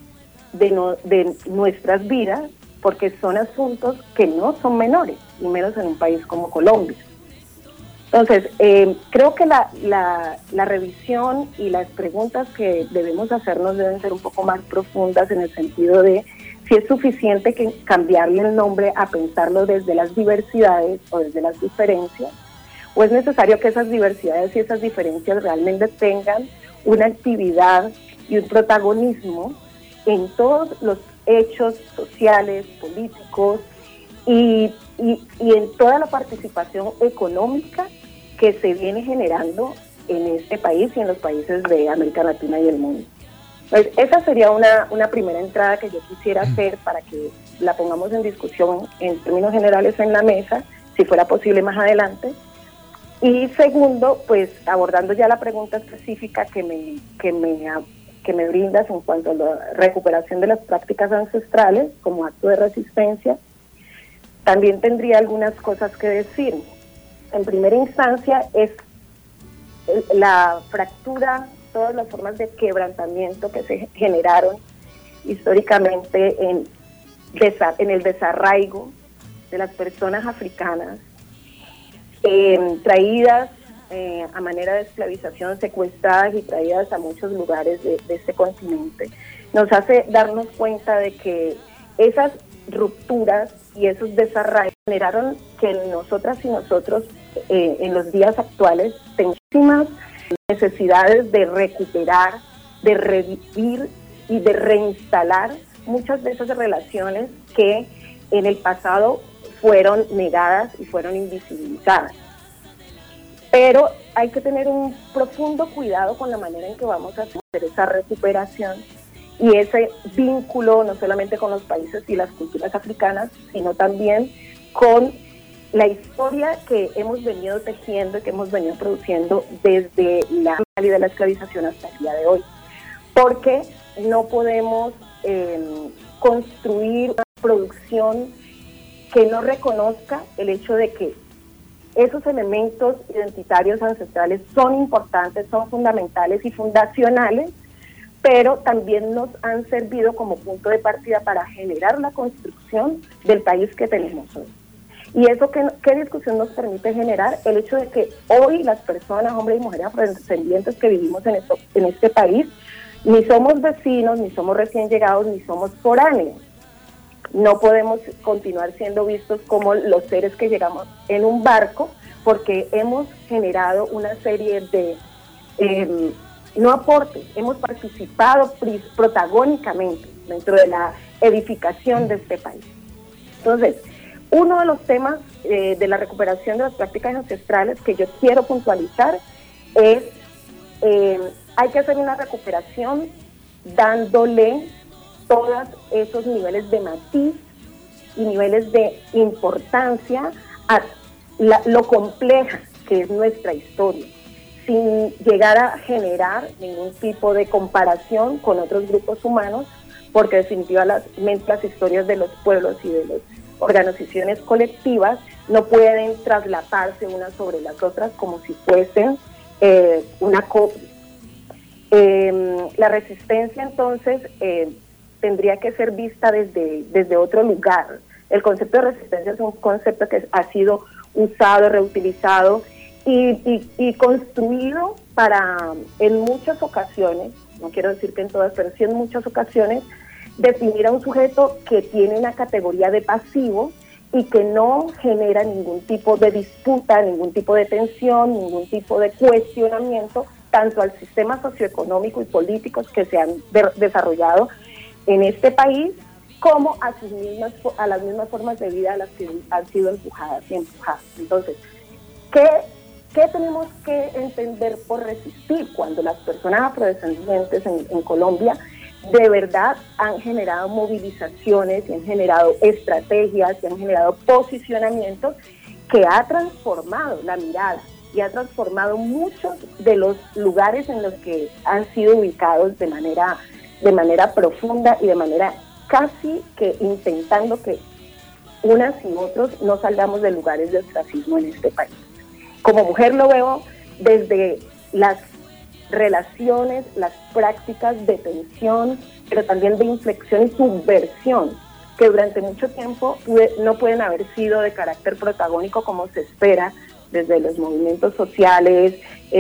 de nuestras vidas, porque son asuntos que no son menores, y menos en un país como Colombia. Entonces, creo que la revisión y las preguntas que debemos hacernos deben ser un poco más profundas, en el sentido de si es suficiente que cambiarle el nombre a pensarlo desde las diversidades o desde las diferencias, o es necesario que esas diversidades y esas diferencias realmente tengan una actividad y un protagonismo en todos los hechos sociales, políticos y en toda la participación económica que se viene generando en este país y en los países de América Latina y el mundo. Pues esa sería una primera entrada que yo quisiera hacer para que la pongamos en discusión en términos generales en la mesa, si fuera posible más adelante. Y segundo, pues abordando ya la pregunta específica que que me brindas en cuanto a la recuperación de las prácticas ancestrales como acto de resistencia, también tendría algunas cosas que decir. En primera instancia es la fractura, todas las formas de quebrantamiento que se generaron históricamente en el desarraigo de las personas africanas, traídas a manera de esclavización, secuestradas y traídas a muchos lugares de este continente, nos hace darnos cuenta de que esas rupturas y esos desarraigos generaron que nosotras y nosotros en los días actuales tengamos necesidades de recuperar, de revivir y de reinstalar muchas de esas relaciones que en el pasado fueron negadas y fueron invisibilizadas. Pero hay que tener un profundo cuidado con la manera en que vamos a hacer esa recuperación y ese vínculo no solamente con los países y las culturas africanas, sino también con la historia que hemos venido tejiendo y que hemos venido produciendo desde la salida de la esclavización hasta el día de hoy. Porque no podemos construir una producción que no reconozca el hecho de que esos elementos identitarios ancestrales son importantes, son fundamentales y fundacionales, pero también nos han servido como punto de partida para generar la construcción del país que tenemos hoy. Y eso, ¿qué discusión nos permite generar? El hecho de que hoy las personas, hombres y mujeres afrodescendientes que vivimos en este país, ni somos vecinos, ni somos recién llegados, ni somos foráneos. No podemos continuar siendo vistos como los seres que llegamos en un barco, porque hemos generado una serie de no aportes, hemos participado protagónicamente dentro de la edificación de este país. Entonces, uno de los temas de la recuperación de las prácticas ancestrales que yo quiero puntualizar es hay que hacer una recuperación dándole todos esos niveles de matiz y niveles de importancia a lo compleja que es nuestra historia, sin llegar a generar ningún tipo de comparación con otros grupos humanos, porque definitivamente las historias de los pueblos y de las organizaciones colectivas no pueden traslaparse unas sobre las otras como si fuesen una copia. La resistencia entonces tendría que ser vista desde otro lugar. El concepto de resistencia es un concepto que ha sido usado, reutilizado y construido para, en muchas ocasiones, no quiero decir que en todas, pero sí en muchas ocasiones, definir a un sujeto que tiene una categoría de pasivo y que no genera ningún tipo de disputa, ningún tipo de tensión, ningún tipo de cuestionamiento, tanto al sistema socioeconómico y políticos que se han desarrollado en este país, como a las mismas formas de vida a las que han sido empujadas y empujadas. Entonces, ¿qué tenemos que entender por resistir cuando las personas afrodescendientes en Colombia de verdad han generado movilizaciones y han generado estrategias y han generado posicionamientos que ha transformado la mirada y ha transformado muchos de los lugares en los que han sido ubicados de manera profunda y de manera casi que intentando que unas y otros no salgamos de lugares de ostracismo en este país? Como mujer lo veo desde las relaciones, las prácticas de tensión, pero también de inflexión y subversión, que durante mucho tiempo no pueden haber sido de carácter protagónico como se espera desde los movimientos sociales,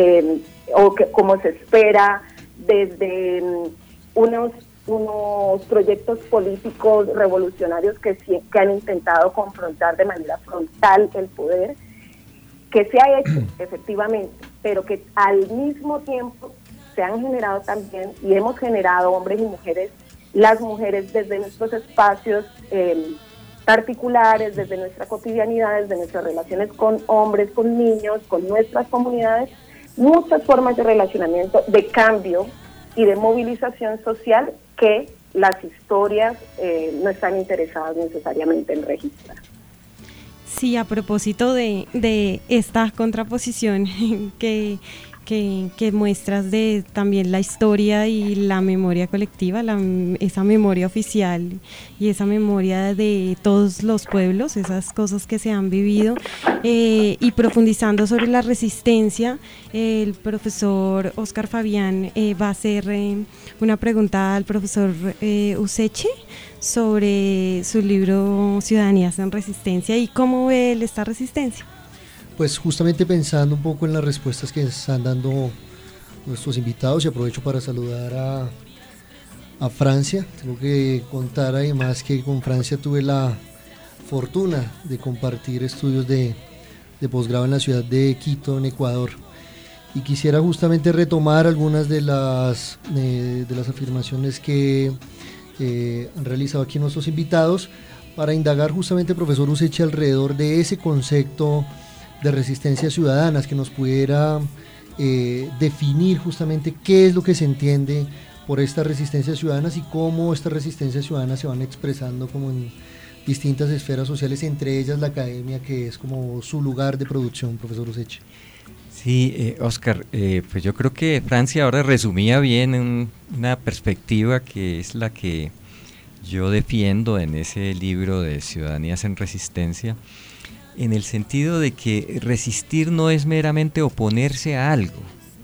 como se espera desde unos proyectos políticos revolucionarios que han intentado confrontar de manera frontal el poder, que se ha hecho efectivamente, pero que al mismo tiempo se han generado también, y hemos generado hombres y mujeres, las mujeres desde nuestros espacios particulares, desde nuestra cotidianidad, desde nuestras relaciones con hombres, con niños, con nuestras comunidades, muchas formas de relacionamiento, de cambio y de movilización social que las historias no están interesadas necesariamente en registrar. Sí, a propósito de esta contraposición que que muestras de también la historia y la memoria colectiva, esa memoria oficial y esa memoria de todos los pueblos, esas cosas que se han vivido, y profundizando sobre la resistencia, el profesor Oscar Fabián va a hacer una pregunta al profesor Useche sobre su libro Ciudadanías en Resistencia y cómo ve él esta resistencia. Pues justamente pensando un poco en las respuestas que están dando nuestros invitados, y aprovecho para saludar a Francia. Tengo que contar además que con Francia tuve la fortuna de compartir estudios de posgrado en la ciudad de Quito, en Ecuador, y quisiera justamente retomar algunas de las afirmaciones que han realizado aquí nuestros invitados para indagar justamente, profesor Useche, alrededor de ese concepto de resistencias ciudadanas, que nos pudiera definir justamente qué es lo que se entiende por estas resistencias ciudadanas y cómo estas resistencias ciudadanas se van expresando como en distintas esferas sociales, entre ellas la academia, que es como su lugar de producción, profesor Useche. Sí, Oscar, pues yo creo que Francia ahora resumía bien una perspectiva que es la que yo defiendo en ese libro de Ciudadanías en Resistencia, en el sentido de que resistir no es meramente oponerse a algo.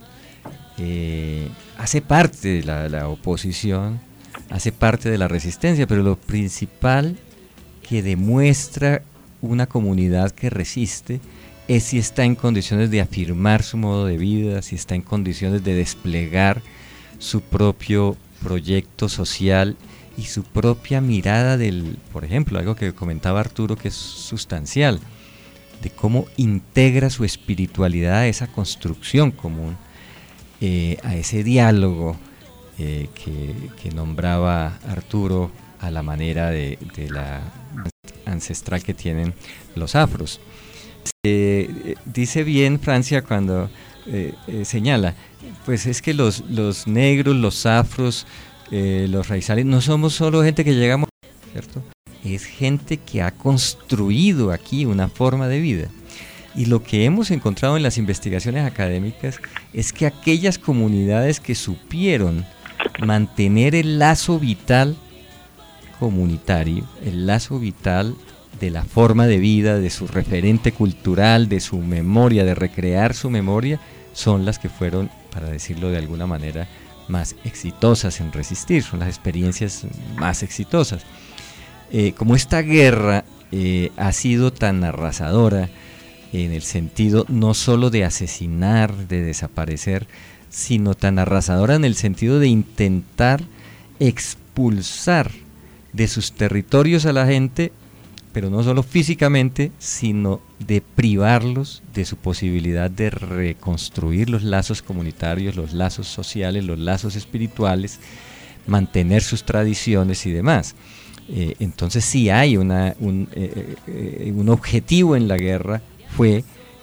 Hace parte de la oposición, hace parte de la resistencia, pero lo principal que demuestra una comunidad que resiste es si está en condiciones de afirmar su modo de vida, si está en condiciones de desplegar su propio proyecto social y su propia mirada por ejemplo, algo que comentaba Arturo que es sustancial, de cómo integra su espiritualidad a esa construcción común, a ese diálogo que nombraba Arturo a la manera de la ancestral que tienen los afros. Dice bien Francia cuando señala, pues es que los negros, los afros, los raizales, no somos solo gente que llegamos, ¿cierto? Es gente que ha construido aquí una forma de vida. Y lo que hemos encontrado en las investigaciones académicas es que aquellas comunidades que supieron mantener el lazo vital comunitario, el lazo vital de la forma de vida, de su referente cultural, de su memoria, de recrear su memoria, son las que fueron, para decirlo de alguna manera, más exitosas en resistir, son las experiencias más exitosas. Como esta guerra ha sido tan arrasadora en el sentido no solo de asesinar, de desaparecer, sino tan arrasadora en el sentido de intentar expulsar de sus territorios a la gente, pero no solo físicamente, sino de privarlos de su posibilidad de reconstruir los lazos comunitarios, los lazos sociales, los lazos espirituales, mantener sus tradiciones y demás. Entonces sí hay un objetivo en la guerra, fue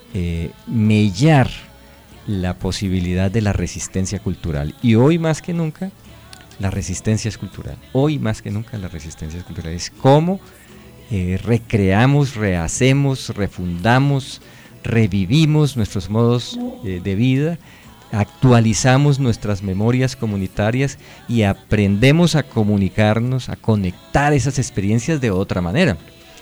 mellar la posibilidad de la resistencia cultural. Y hoy más que nunca, la resistencia es cultural. Hoy más que nunca la resistencia es cultural. Es cómo recreamos, rehacemos, refundamos, revivimos nuestros modos de vida, actualizamos nuestras memorias comunitarias y aprendemos a comunicarnos, a conectar esas experiencias de otra manera.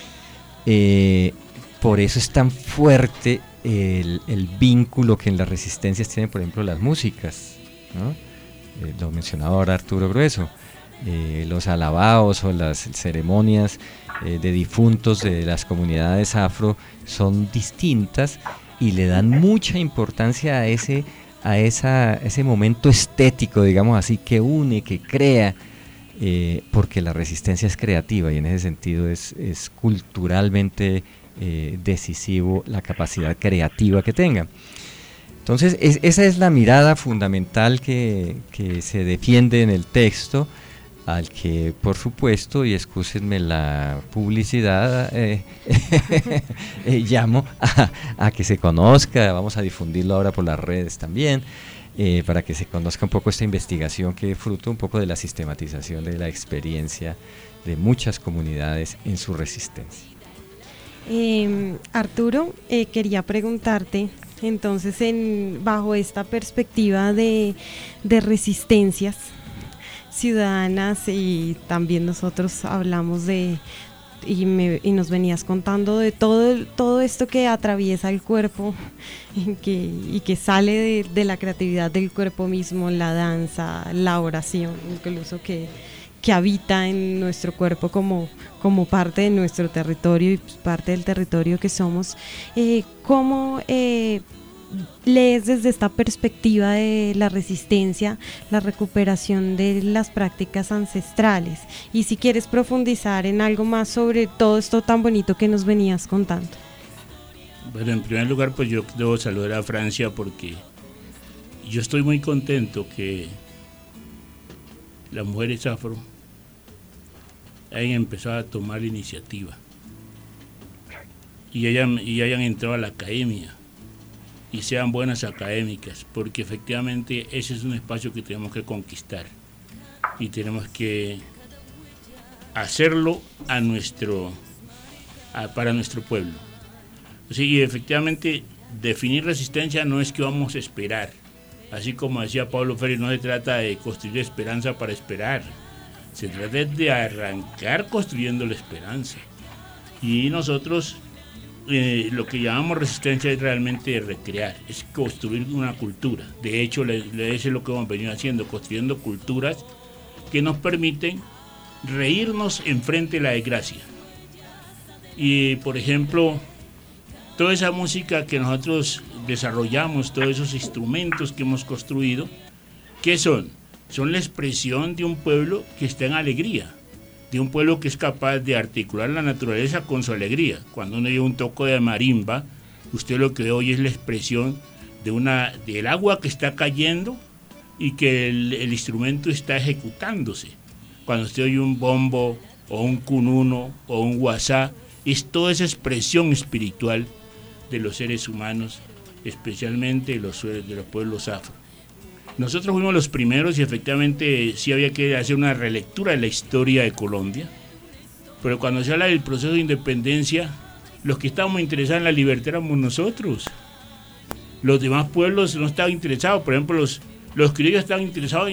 Por eso es tan fuerte el vínculo que en las resistencias tienen, por ejemplo, las músicas, ¿no? Lo mencionaba ahora Arturo Grueso, los alabaos o las ceremonias de difuntos de las comunidades afro son distintas y le dan mucha importancia a ese momento estético, digamos así, que une, que crea, porque la resistencia es creativa y en ese sentido es culturalmente decisivo la capacidad creativa que tenga. Entonces esa es la mirada fundamental que se defiende en el texto, al que por supuesto, y excúsenme la publicidad, llamo a que se conozca. Vamos a difundirlo ahora por las redes también, para que se conozca un poco esta investigación que es fruto un poco de la sistematización de la experiencia de muchas comunidades en su resistencia. Arturo, quería preguntarte Entonces, bajo esta perspectiva de resistencias ciudadanas, y también nosotros hablamos y nos venías contando de todo esto que atraviesa el cuerpo y que sale de la creatividad del cuerpo mismo, la danza, la oración, incluso que habita en nuestro cuerpo como parte de nuestro territorio y parte del territorio que somos. ¿Cómo lees desde esta perspectiva de la resistencia, la recuperación de las prácticas ancestrales? Y si quieres profundizar en algo más sobre todo esto tan bonito que nos venías contando. Bueno, en primer lugar, pues yo debo saludar a Francia, porque yo estoy muy contento que las mujeres afro hayan empezado a tomar la iniciativa y hayan entrado a la academia y sean buenas académicas, porque efectivamente ese es un espacio que tenemos que conquistar y tenemos que hacerlo para nuestro pueblo. Sí, y efectivamente definir resistencia no es que vamos a esperar, así como decía Pablo Freire, no se trata de construir esperanza para esperar, se trata de arrancar construyendo la esperanza. Y nosotros lo que llamamos resistencia es realmente recrear, es construir una cultura. De hecho, eso es lo que hemos venido haciendo, construyendo culturas que nos permiten reírnos enfrente de la desgracia. Y, por ejemplo, toda esa música que nosotros desarrollamos, todos esos instrumentos que hemos construido, ¿qué son? Son la expresión de un pueblo que está en alegría, de un pueblo que es capaz de articular la naturaleza con su alegría. Cuando uno oye un toco de marimba, usted lo que oye es la expresión del agua que está cayendo y que el instrumento está ejecutándose. Cuando usted oye un bombo o un cununo o un guasá, es toda esa expresión espiritual de los seres humanos, especialmente de los pueblos afro. Nosotros fuimos los primeros y efectivamente sí había que hacer una relectura de la historia de Colombia, pero cuando se habla del proceso de independencia, los que estábamos interesados en la libertad éramos nosotros. Los demás pueblos no estaban interesados. Por ejemplo, los criollos estaban interesados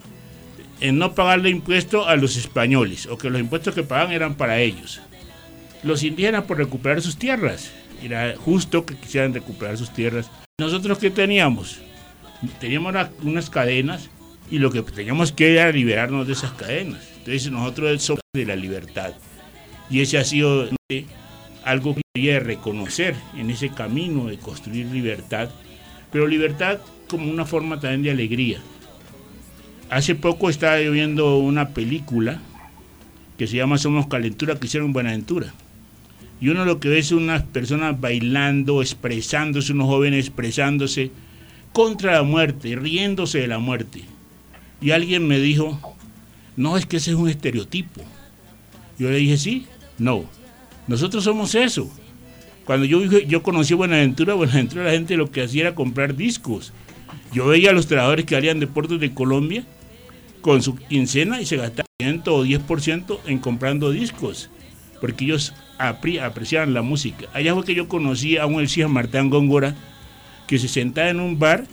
en no pagarle impuestos a los españoles, o que los impuestos que pagaban eran para ellos. Los indígenas por recuperar sus tierras, era justo que quisieran recuperar sus tierras. Nosotros, ¿qué teníamos? Teníamos unas cadenas y lo que teníamos que era liberarnos de esas cadenas. Entonces nosotros somos de la libertad, y ese ha sido algo que quería reconocer en ese camino de construir libertad, pero libertad como una forma también de alegría. Hace poco estaba yo viendo una película que se llama Somos Calentura, que hicieron Buenaventura, y uno lo que ve es unas personas bailando, expresándose, unos jóvenes expresándose contra la muerte, riéndose de la muerte. Y alguien me dijo, no, es que ese es un estereotipo. Yo le dije, sí, no, nosotros somos eso. Cuando yo conocí a Buenaventura, la gente lo que hacía era comprar discos. Yo veía a los trabajadores que salían de puertos de Colombia con su quincena y se gastaban 100 o 10% en comprando discos, porque ellos apreciaban la música. Allá fue que yo conocí a un Elías Martán Góngora, que se sentaba en un bar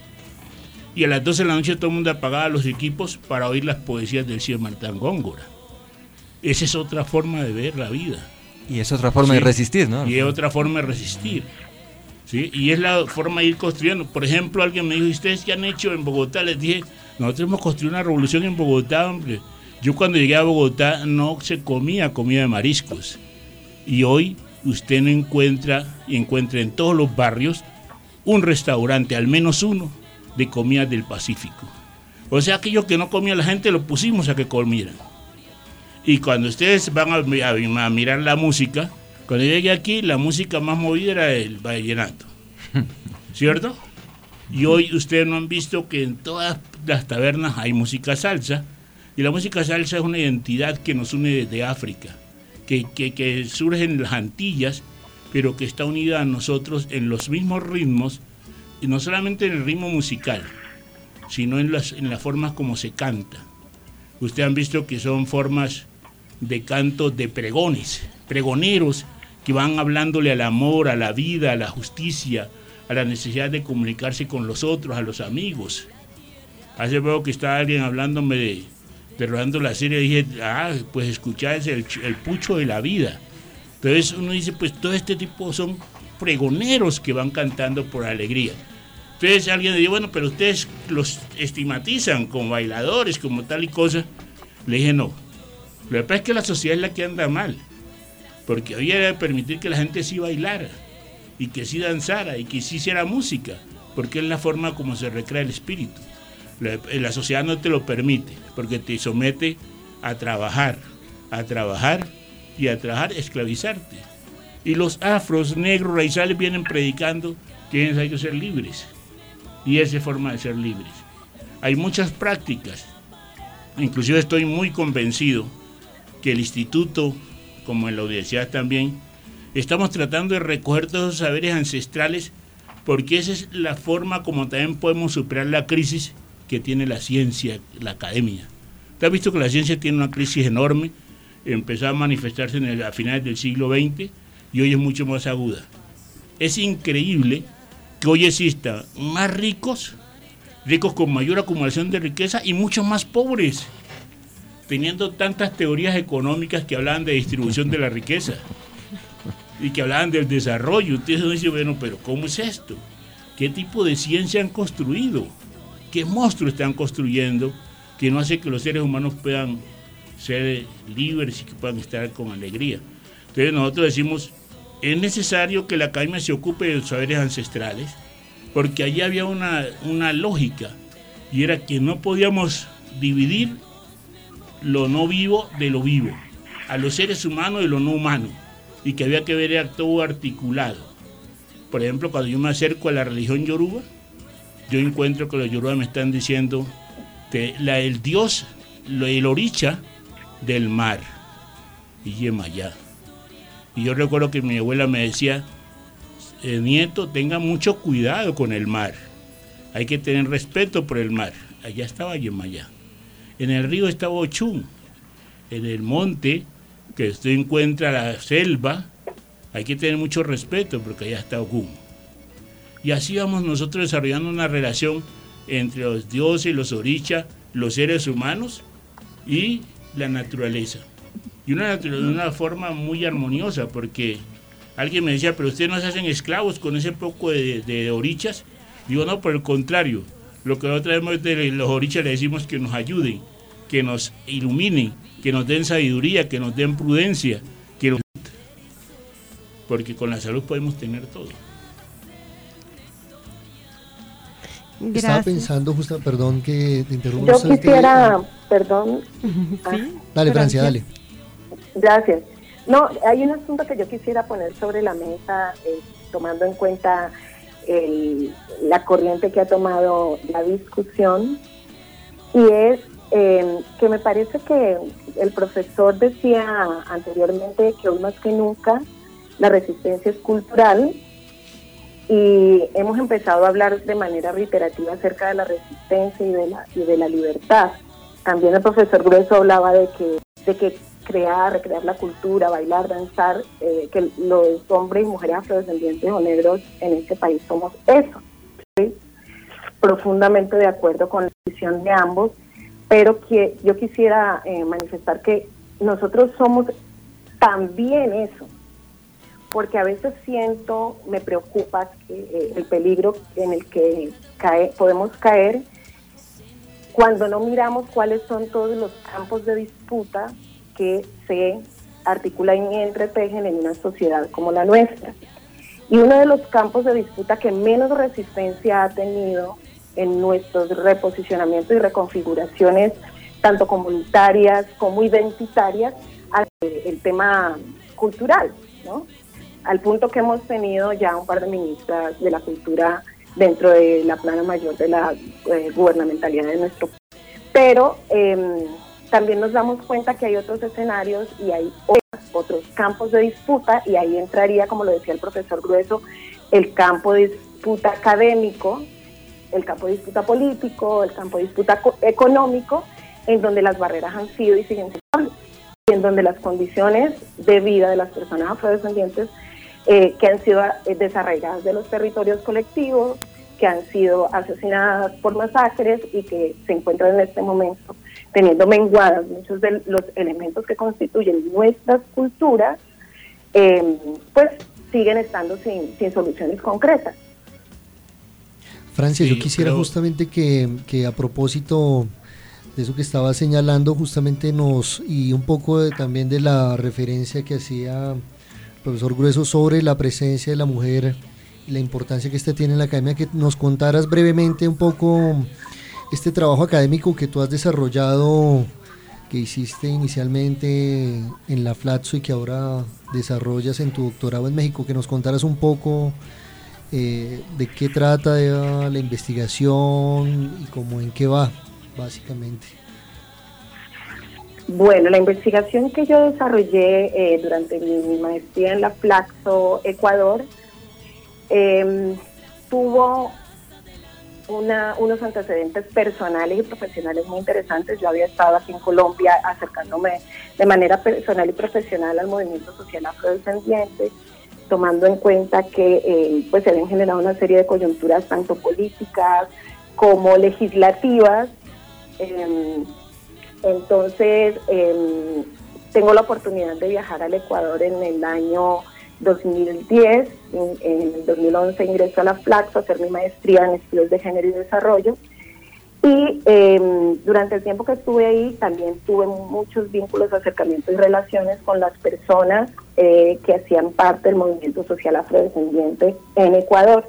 y a las 12 de la noche todo el mundo apagaba los equipos para oír las poesías del Elías Martán Góngora. Esa es otra forma de ver la vida. Y es otra forma de resistir, ¿no? Y es otra forma de resistir. ¿Sí? Y es la forma de ir construyendo. Por ejemplo, alguien me dijo, ¿ustedes qué han hecho en Bogotá? Les dije, nosotros hemos construido una revolución en Bogotá, hombre. Yo cuando llegué a Bogotá no se comía comida de mariscos. Y hoy usted no encuentra en todos los barrios un restaurante, al menos uno, de comidas del Pacífico. O sea, aquello que no comía la gente lo pusimos a que comieran. Y cuando ustedes van a mirar la música, cuando llegué aquí, la música más movida era el vallenato, ¿cierto? Y hoy ustedes no han visto que en todas las tabernas hay música salsa, y la música salsa es una identidad que nos une desde África, que surge en las Antillas, pero que está unida a nosotros en los mismos ritmos, y no solamente en el ritmo musical, sino en las formas como se canta. Ustedes han visto que son formas de canto de pregoneros, que van hablándole al amor, a la vida, a la justicia, a la necesidad de comunicarse con los otros, a los amigos. Hace poco que estaba alguien hablándome de rodando la serie, dije, pues escuchar el pucho de la vida. Entonces uno dice, pues todo este tipo son pregoneros que van cantando por alegría. Entonces alguien le dice, bueno, pero ustedes los estigmatizan como bailadores, como tal y cosa. Le dije, no. Lo que pasa es que la sociedad es la que anda mal, porque hoy era de permitir que la gente sí bailara, y que sí danzara, y que sí hiciera música, porque es la forma como se recrea el espíritu. La sociedad no te lo permite, porque te somete a trabajar, esclavizarte. Y los afros, negros, raizales vienen predicando que hay que ser libres, y esa es forma de ser libres. Hay muchas prácticas, inclusive estoy muy convencido que el instituto, como en la universidad también, estamos tratando de recoger todos esos saberes ancestrales, porque esa es la forma como también podemos superar la crisis que tiene la ciencia, la academia. ¿Te has visto que la ciencia tiene una crisis enorme? Empezó a manifestarse a finales del siglo XX y hoy es mucho más aguda. Es increíble que hoy existan más ricos con mayor acumulación de riqueza, y muchos más pobres, teniendo tantas teorías económicas que hablaban de distribución de la riqueza y que hablaban del desarrollo. Ustedes dicen, bueno, pero ¿cómo es esto? ¿Qué tipo de ciencia han construido? ¿Qué monstruo están construyendo que no hace que los seres humanos puedan ser libres y que puedan estar con alegría? Entonces nosotros decimos, es necesario que la academia se ocupe de los saberes ancestrales, porque allí había una lógica, y era que no podíamos dividir lo no vivo de lo vivo, a los seres humanos de lo no humano, y que había que ver todo articulado. Por ejemplo, cuando yo me acerco a la religión yoruba, yo encuentro que los yorubas me están diciendo el dios, el oricha del mar, y Yemayá. Y yo recuerdo que mi abuela me decía, nieto, tenga mucho cuidado con el mar, hay que tener respeto por el mar. Allá estaba Yemayá. En el río estaba Ochún, en el monte que usted encuentra la selva, hay que tener mucho respeto porque allá está Ogún. Y así vamos nosotros desarrollando una relación entre los dioses, los orichas, los seres humanos y la naturaleza. Y una forma muy armoniosa, porque alguien me decía, pero ustedes no se hacen esclavos con ese poco de orichas. Digo, no, por el contrario, lo que nosotros vemos de los orichas le decimos que nos ayuden, que nos iluminen, que nos den sabiduría, que nos den prudencia, porque con la salud podemos tener todo. Gracias. Estaba pensando justo, perdón que te interrumpa. Yo quisiera, perdón. Dale, Francia, dale. Gracias. No, hay un asunto que yo quisiera poner sobre la mesa, tomando en cuenta la corriente que ha tomado la discusión, y es que me parece que el profesor decía anteriormente que hoy más que nunca la resistencia es cultural, y hemos empezado a hablar de manera reiterativa acerca de la resistencia y de la libertad. También el profesor Grueso hablaba de que recrear la cultura, bailar, danzar, que los hombres y mujeres afrodescendientes o negros en este país somos eso. Estoy profundamente de acuerdo con la visión de ambos, pero que yo quisiera manifestar que nosotros somos también eso, porque a veces me preocupa el peligro en el que podemos caer cuando no miramos cuáles son todos los campos de disputa que se articulan y entretejen en una sociedad como la nuestra. Y uno de los campos de disputa que menos resistencia ha tenido en nuestros reposicionamientos y reconfiguraciones, tanto comunitarias como identitarias, el tema cultural, ¿no? Al punto que hemos tenido ya un par de ministras de la cultura dentro de la plana mayor de la gubernamentalidad de nuestro país. Pero también nos damos cuenta que hay otros escenarios y hay otros campos de disputa, y ahí entraría, como lo decía el profesor Grueso, el campo de disputa académico, el campo de disputa político, el campo de disputa económico, en donde las barreras han sido y siguen siendo, y en donde las condiciones de vida de las personas afrodescendientes que han sido desarraigadas de los territorios colectivos, que han sido asesinadas por masacres y que se encuentran en este momento teniendo menguadas muchos de los elementos que constituyen nuestras culturas, pues siguen estando sin soluciones concretas. Francia, yo quisiera justamente que a propósito de eso que estaba señalando, justamente y un poco también de la referencia que hacía el profesor Grueso sobre la presencia de la mujer y la importancia que tiene en la academia, que nos contaras brevemente un poco este trabajo académico que tú has desarrollado, que hiciste inicialmente en la Flaxo y que ahora desarrollas en tu doctorado en México, que nos contaras un poco de qué trata la investigación y cómo en qué va, básicamente. Bueno, la investigación que yo desarrollé durante mi maestría en la Flaxo, Ecuador, tuvo unos antecedentes personales y profesionales muy interesantes. Yo había estado aquí en Colombia acercándome de manera personal y profesional al movimiento social afrodescendiente, tomando en cuenta que pues se habían generado una serie de coyunturas tanto políticas como legislativas. Entonces tengo la oportunidad de viajar al Ecuador en el año 2010, en el 2011 ingreso a la Flaxo a hacer mi maestría en estudios de género y desarrollo, y durante el tiempo que estuve ahí también tuve muchos vínculos, acercamientos y relaciones con las personas que hacían parte del movimiento social afrodescendiente en Ecuador.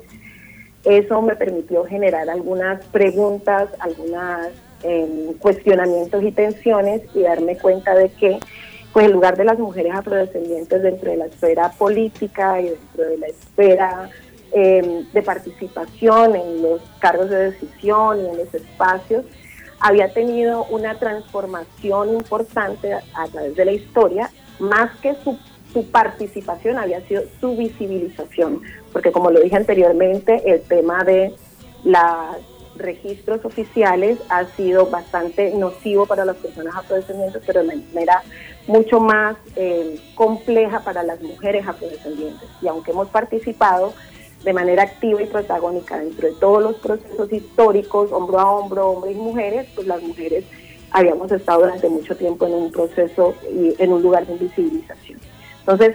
Eso me permitió generar algunas preguntas, algunos cuestionamientos y tensiones, y darme cuenta de que pues el lugar de las mujeres afrodescendientes dentro de la esfera política y dentro de la esfera de participación en los cargos de decisión y en los espacios había tenido una transformación importante a través de la historia, más que su participación había sido su visibilización, porque como lo dije anteriormente, el tema de los registros oficiales ha sido bastante nocivo para las personas afrodescendientes, pero de manera mucho más compleja para las mujeres afrodescendientes. Y aunque hemos participado de manera activa y protagónica dentro de todos los procesos históricos, hombro a hombro, hombres y mujeres, pues las mujeres habíamos estado durante mucho tiempo en un proceso y en un lugar de invisibilización. Entonces,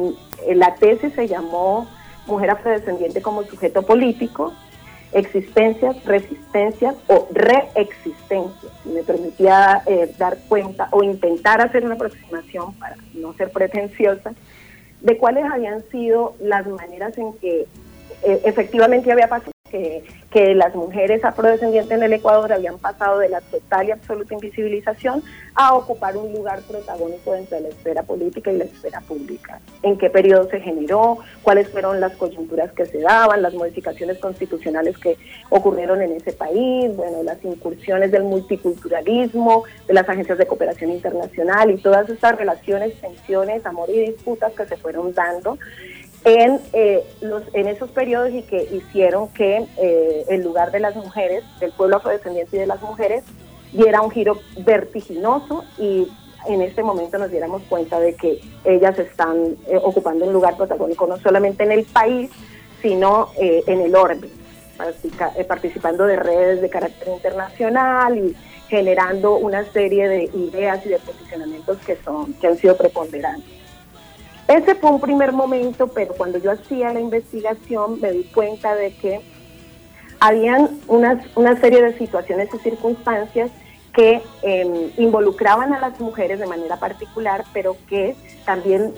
la tesis se llamó Mujer afrodescendiente como sujeto político, existencias, resistencias o reexistencias. Y me permitía dar cuenta o intentar hacer una aproximación, para no ser pretenciosa, de cuáles habían sido las maneras en que efectivamente había pasado que las mujeres afrodescendientes en el Ecuador habían pasado de la total y absoluta invisibilización a ocupar un lugar protagónico dentro de la esfera política y la esfera pública. ¿En qué periodo se generó? ¿Cuáles fueron las coyunturas que se daban? ¿Las modificaciones constitucionales que ocurrieron en ese país? Bueno, las incursiones del multiculturalismo, de las agencias de cooperación internacional y todas estas relaciones, tensiones, amor y disputas que se fueron dando en esos periodos y que hicieron que el lugar de las mujeres, del pueblo afrodescendiente y de las mujeres, diera un giro vertiginoso, y en este momento nos diéramos cuenta de que ellas están ocupando un lugar protagónico no solamente en el país, sino en el orden, participando de redes de carácter internacional y generando una serie de ideas y de posicionamientos que han sido preponderantes. Ese fue un primer momento, pero cuando yo hacía la investigación me di cuenta de que habían una serie de situaciones y circunstancias que involucraban a las mujeres de manera particular, pero que también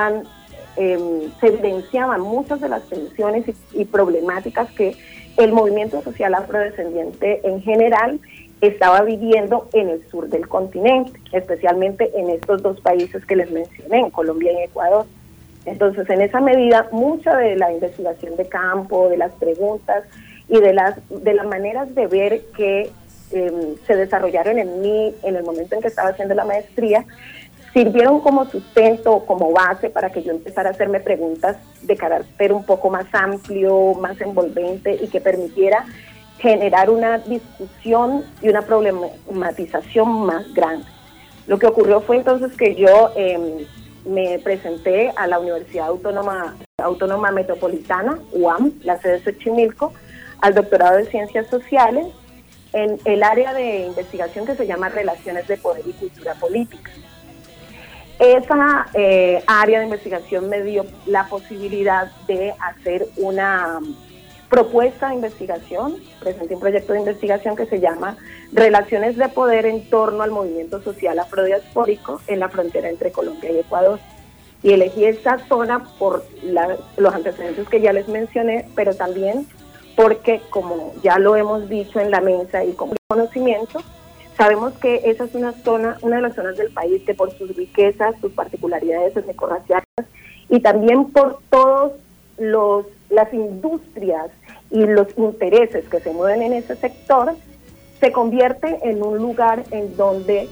se evidenciaban muchas de las tensiones y problemáticas que el movimiento social afrodescendiente en general estaba viviendo en el sur del continente, especialmente en estos dos países que les mencioné, en Colombia y Ecuador. Entonces, en esa medida, mucha de la investigación de campo, de las preguntas y de las maneras de ver que se desarrollaron en mí en el momento en que estaba haciendo la maestría, sirvieron como sustento, como base para que yo empezara a hacerme preguntas de carácter un poco más amplio, más envolvente, y que permitiera generar una discusión y una problematización más grande. Lo que ocurrió fue entonces que yo me presenté a la Universidad Autónoma Autónoma Metropolitana, UAM, la sede de Xochimilco, al doctorado de Ciencias Sociales en el área de investigación que se llama Relaciones de Poder y Cultura Política. Esa área de investigación me dio la posibilidad de hacer una propuesta de investigación, presenté un proyecto de investigación que se llama Relaciones de Poder en torno al movimiento social afrodiaspórico en la frontera entre Colombia y Ecuador. Y elegí esa zona por los antecedentes que ya les mencioné, pero también porque, como ya lo hemos dicho en la mesa y con conocimiento, sabemos que esa es una de las zonas del país que por sus riquezas, sus particularidades étnico-raciales y también por todos las industrias y los intereses que se mueven en ese sector, se convierte en un lugar en donde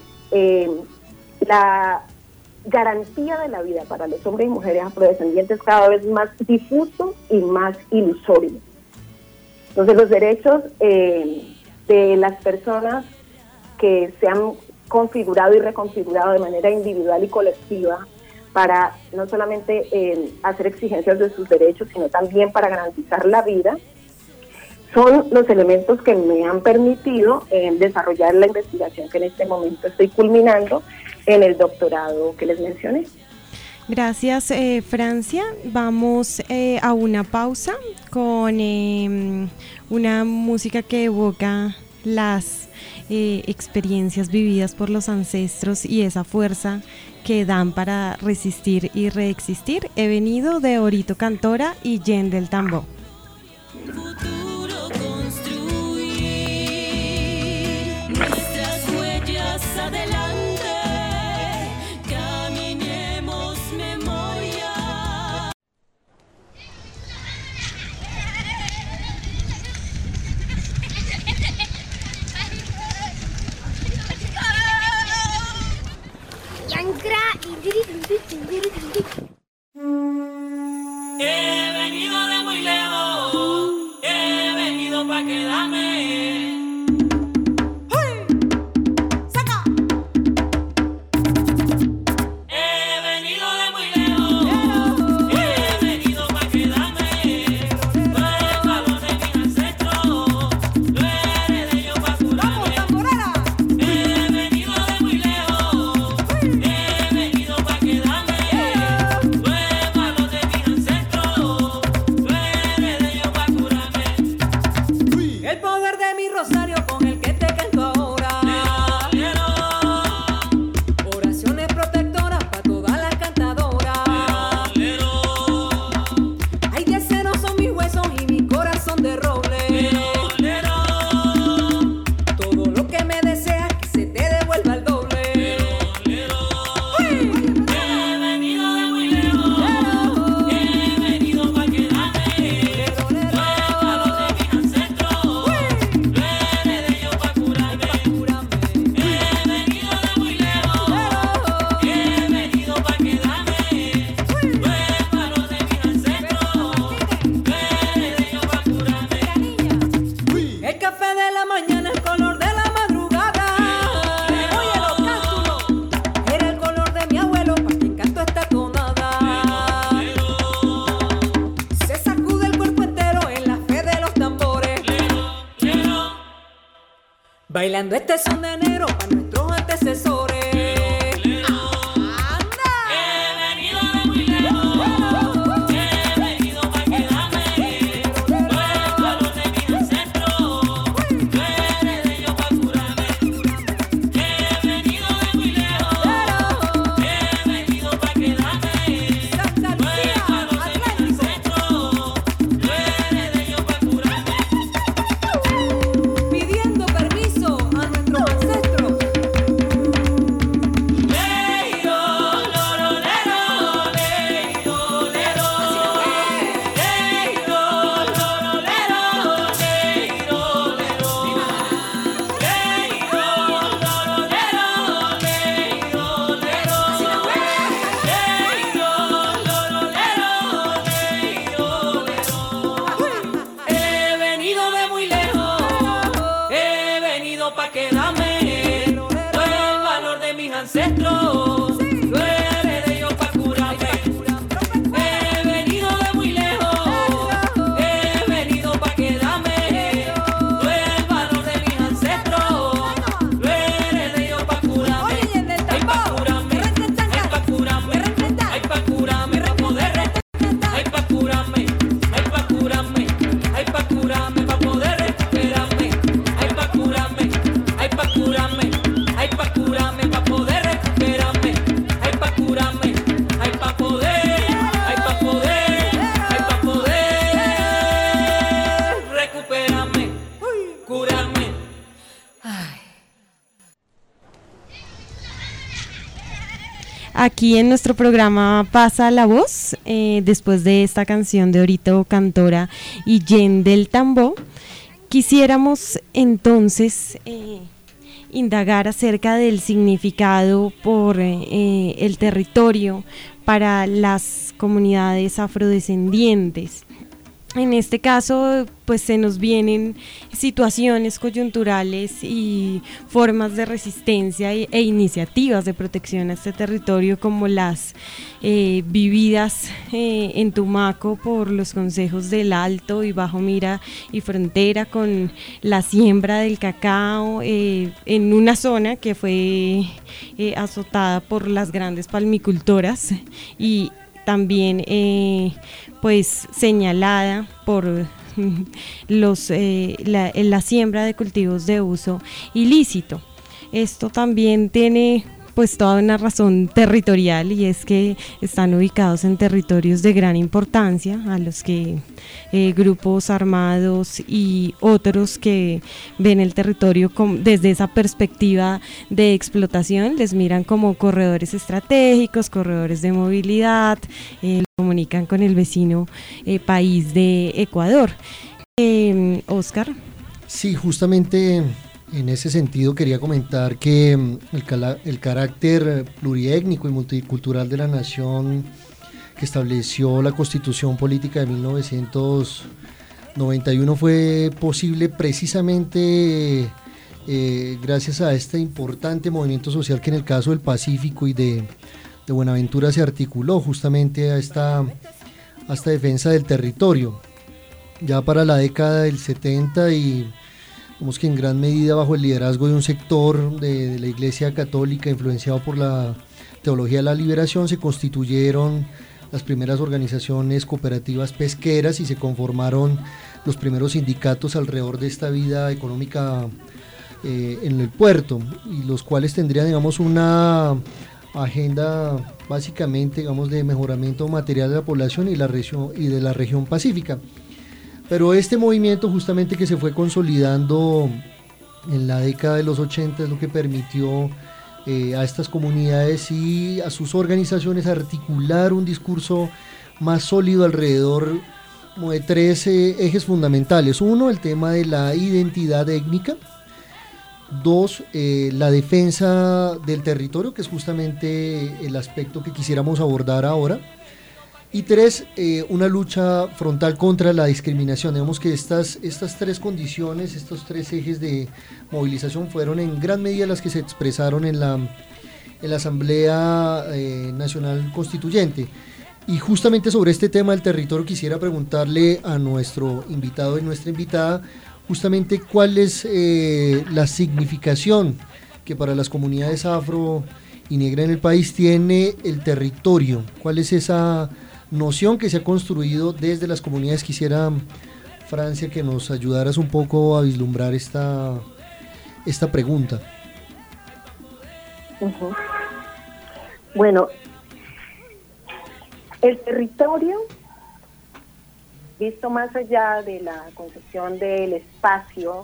la garantía de la vida para los hombres y mujeres afrodescendientes cada vez más difuso y más ilusorio. Entonces los derechos de las personas que se han configurado y reconfigurado de manera individual y colectiva para no solamente hacer exigencias de sus derechos, sino también para garantizar la vida, son los elementos que me han permitido desarrollar la investigación que en este momento estoy culminando en el doctorado que les mencioné. Gracias, Francia. Vamos a una pausa con una música que evoca las experiencias vividas por los ancestros y esa fuerza que dan para resistir y reexistir. He venido de Orito Cantora y Yen del Tambo. Futuro construir, nuestras huellas adelante, caminemos memoria. He venido de muy lejos, he venido pa' quedarme. ¡Saca! He venido de muy lejos, he venido pa' quedarme. Tú eres valor de mis ancestros, tú eres de ellos pa' curarme. He venido de muy lejos, he venido pa' quedarme. Tú eres valor de mis ancestros, tú eres de ellos pa' curarme. El poder de mi rosario con el que te canto ahora. Oraciones protectoras para todas las cantadoras. Ay, de acero son mis huesos y mi corazón de roble. Todo lo que me deseas que se te devuelva al doble. He venido de muy lejos, he venido pa' quedarme. Tú eres valor de mis ancestros, tú eres de ellos pa' curarme. He venido de muy lejos, he venido pa' quedarme. Tú eres valor de mis ancestros, tú eres de ellos pa' curarme. El café de la mañana, el color de la madrugada. Oye, los cálculos. Era el color de mi abuelo, para quien canto esta tonada. Se sacude el cuerpo entero en la fe de los tambores. Bailando este son de enero para nuestros antecesores. He venido de muy lejos, he venido pa' quedarme. Tú eres valor de mis ancestros, tú eres de ellos pa' curarme. He venido de muy lejos, he venido pa' quedarme. Tú eres valor de mis ancestros, tú eres de ellos pa' curarme. Pidiendo permiso a nuestros ancestros. He venido de muy lejos, he venido pa' quedarme. Tú eres valor de mis ancestros, tú eres de ellos pa' curarme. He venido de muy aquí en nuestro programa Pasa la Voz, después de esta canción de Orito Cantora y Yen del Tambó, quisiéramos entonces indagar acerca del significado por el territorio para las comunidades afrodescendientes. En este caso, pues se nos vienen situaciones coyunturales y formas de resistencia e iniciativas de protección a este territorio, como las vividas en Tumaco por los consejos del Alto y Bajo Mira y Frontera, con la siembra del cacao en una zona que fue azotada por las grandes palmicultoras y también pues señalada por la siembra de cultivos de uso ilícito. Esto también tiene pues toda una razón territorial, y es que están ubicados en territorios de gran importancia, a los que grupos armados y otros que ven el territorio desde esa perspectiva de explotación les miran como corredores estratégicos, corredores de movilidad, comunican con el vecino país de Ecuador. Oscar. Sí, justamente en ese sentido quería comentar que el carácter pluriétnico y multicultural de la nación que estableció la Constitución Política de 1991 fue posible precisamente gracias a este importante movimiento social que en el caso del Pacífico y de Buenaventura se articuló justamente a esta defensa del territorio. Ya para la década del 70 y digamos que en gran medida bajo el liderazgo de un sector de la Iglesia Católica influenciado por la teología de la liberación, se constituyeron las primeras organizaciones cooperativas pesqueras y se conformaron los primeros sindicatos alrededor de esta vida económica en el puerto, y los cuales tendrían, digamos, una agenda básicamente, digamos, de mejoramiento material de la población y de la región pacífica. Pero este movimiento justamente que se fue consolidando en la década de los 80 es lo que permitió a estas comunidades y a sus organizaciones articular un discurso más sólido alrededor de tres ejes fundamentales. Uno, el tema de la identidad étnica. Dos, la defensa del territorio, que es justamente el aspecto que quisiéramos abordar ahora. Y tres, una lucha frontal contra la discriminación. Digamos que estas tres condiciones, estos tres ejes de movilización fueron en gran medida las que se expresaron en la Asamblea Nacional Constituyente. Y justamente sobre este tema del territorio quisiera preguntarle a nuestro invitado y nuestra invitada justamente cuál es la significación que para las comunidades afro y negra en el país tiene el territorio. ¿Cuál es esa noción que se ha construido desde las comunidades? Quisiera, Francia, que nos ayudaras un poco a vislumbrar esta pregunta. Uh-huh. Bueno, el territorio, visto más allá de la concepción del espacio,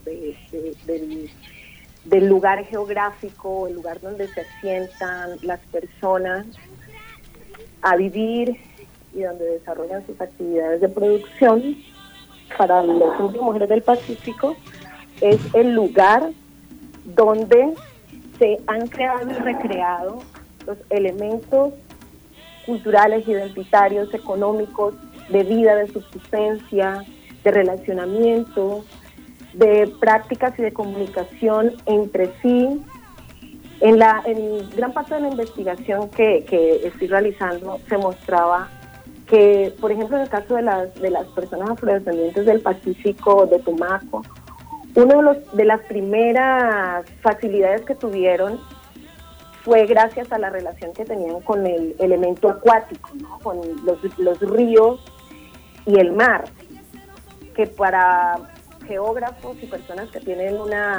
del lugar geográfico, el lugar donde se asientan las personas a vivir y donde desarrollan sus actividades de producción, para los hombres y mujeres del Pacífico, es el lugar donde se han creado y recreado los elementos culturales, identitarios, económicos, de vida, de subsistencia, de relacionamiento, de prácticas y de comunicación entre sí. En gran parte de la investigación que estoy realizando se mostraba que, por ejemplo, en el caso de las personas afrodescendientes del Pacífico, de Tumaco, una de las primeras facilidades que tuvieron fue gracias a la relación que tenían con el elemento acuático, ¿no? Con los ríos y el mar, que para geógrafos y personas que tienen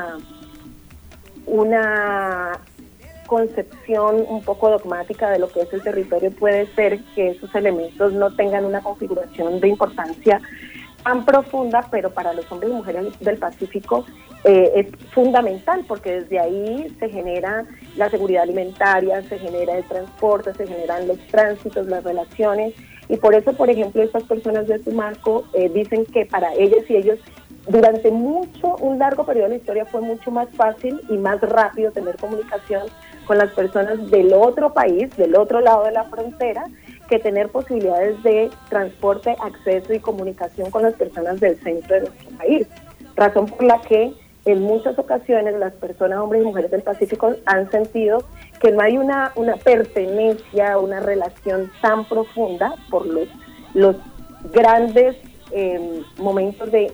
una concepción un poco dogmática de lo que es el territorio, puede ser que esos elementos no tengan una configuración de importancia tan profunda, pero para los hombres y mujeres del Pacífico es fundamental, porque desde ahí se genera la seguridad alimentaria, se genera el transporte, se generan los tránsitos, las relaciones, y por eso, por ejemplo, estas personas de Tumaco dicen que para ellas y ellos durante un largo periodo de la historia fue mucho más fácil y más rápido tener comunicación con las personas del otro país, del otro lado de la frontera, que tener posibilidades de transporte, acceso y comunicación con las personas del centro de nuestro país. Razón por la que en muchas ocasiones las personas, hombres y mujeres del Pacífico, han sentido que no hay una pertenencia, una relación tan profunda por los grandes momentos de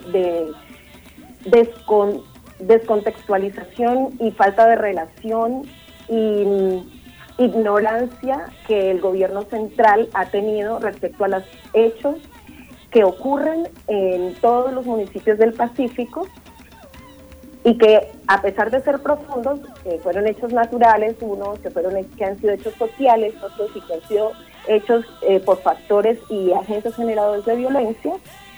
descontextualización y falta de relación y ignorancia que el gobierno central ha tenido respecto a los hechos que ocurren en todos los municipios del Pacífico y que, a pesar de ser profundos, fueron hechos naturales, unos que han sido hechos sociales, otros que han sido hechos por factores y agentes generadores de violencia.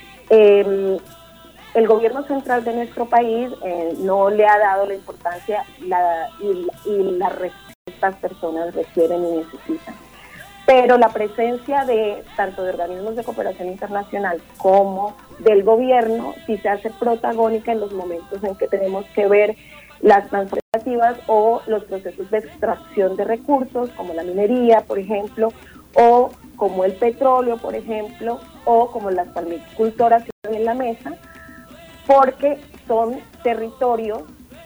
El gobierno central de nuestro país no le ha dado la importancia y la respuesta que estas personas requieren y necesitan. Pero la presencia de tanto de organismos de cooperación internacional como del gobierno sí se hace protagónica en los momentos en que tenemos que ver las transformativas o los procesos de extracción de recursos, como la minería, por ejemplo, o como el petróleo, por ejemplo, o como las palmicultoras que están en la mesa, porque son territorios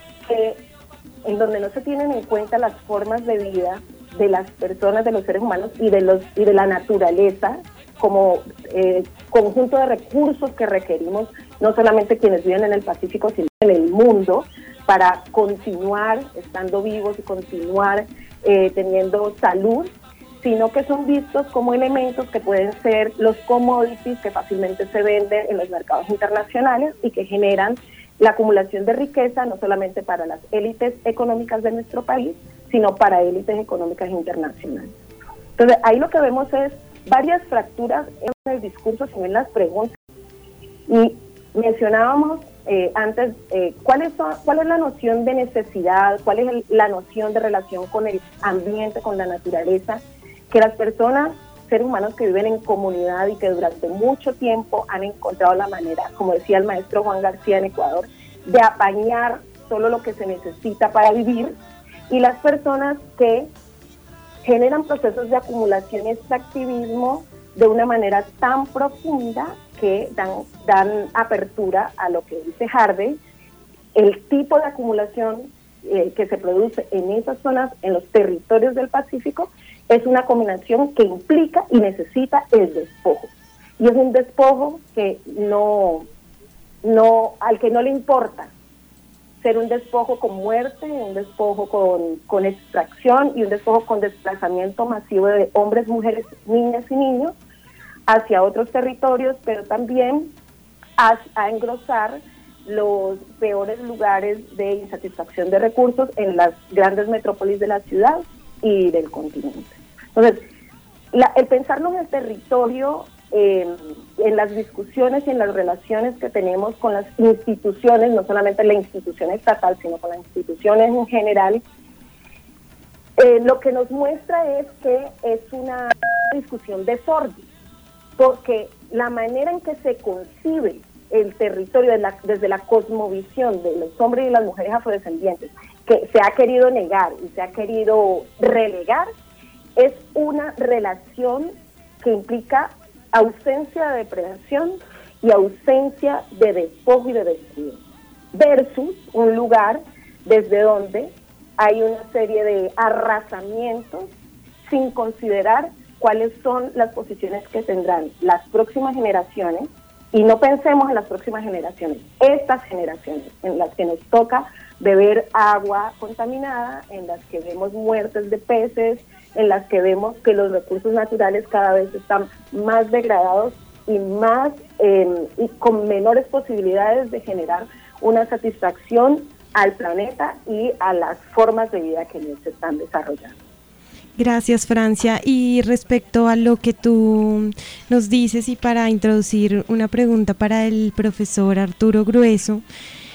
en donde no se tienen en cuenta las formas de vida de las personas, de los seres humanos y de la naturaleza como conjunto de recursos que requerimos, no solamente quienes viven en el Pacífico, sino en el mundo, para continuar estando vivos y continuar teniendo salud, sino que son vistos como elementos que pueden ser los commodities que fácilmente se venden en los mercados internacionales y que generan la acumulación de riqueza no solamente para las élites económicas de nuestro país, sino para élites económicas internacionales. Entonces, ahí lo que vemos es varias fracturas en el discurso, sino en las preguntas. Y mencionábamos antes cuál es la noción de necesidad, cuál es la noción de relación con el ambiente, con la naturaleza, que las personas, seres humanos que viven en comunidad y que durante mucho tiempo han encontrado la manera, como decía el maestro Juan García en Ecuador, de apañar solo lo que se necesita para vivir, y las personas que generan procesos de acumulación y extractivismo de una manera tan profunda que dan apertura a lo que dice Harvey, el tipo de acumulación que se produce en esas zonas, en los territorios del Pacífico, es una combinación que implica y necesita el despojo. Y es un despojo que al que no le importa ser un despojo con muerte, un despojo con extracción y un despojo con desplazamiento masivo de hombres, mujeres, niñas y niños hacia otros territorios, pero también a engrosar los peores lugares de insatisfacción de recursos en las grandes metrópolis de la ciudad y del continente. Entonces, el pensarnos en el territorio, en las discusiones y en las relaciones que tenemos con las instituciones, no solamente la institución estatal, sino con las instituciones en general, lo que nos muestra es que es una discusión de desorden, porque la manera en que se concibe el territorio desde la cosmovisión de los hombres y las mujeres afrodescendientes, que se ha querido negar y se ha querido relegar, es una relación que implica ausencia de depredación y ausencia de despojo y de destrucción, versus un lugar desde donde hay una serie de arrasamientos sin considerar cuáles son las posiciones que tendrán las próximas generaciones. Y no pensemos en las próximas generaciones, estas generaciones en las que nos toca beber agua contaminada, en las que vemos muertes de peces, en las que vemos que los recursos naturales cada vez están más degradados y y con menores posibilidades de generar una satisfacción al planeta y a las formas de vida que se están desarrollando. Gracias, Francia. Y respecto a lo que tú nos dices y para introducir una pregunta para el profesor Arturo Grueso,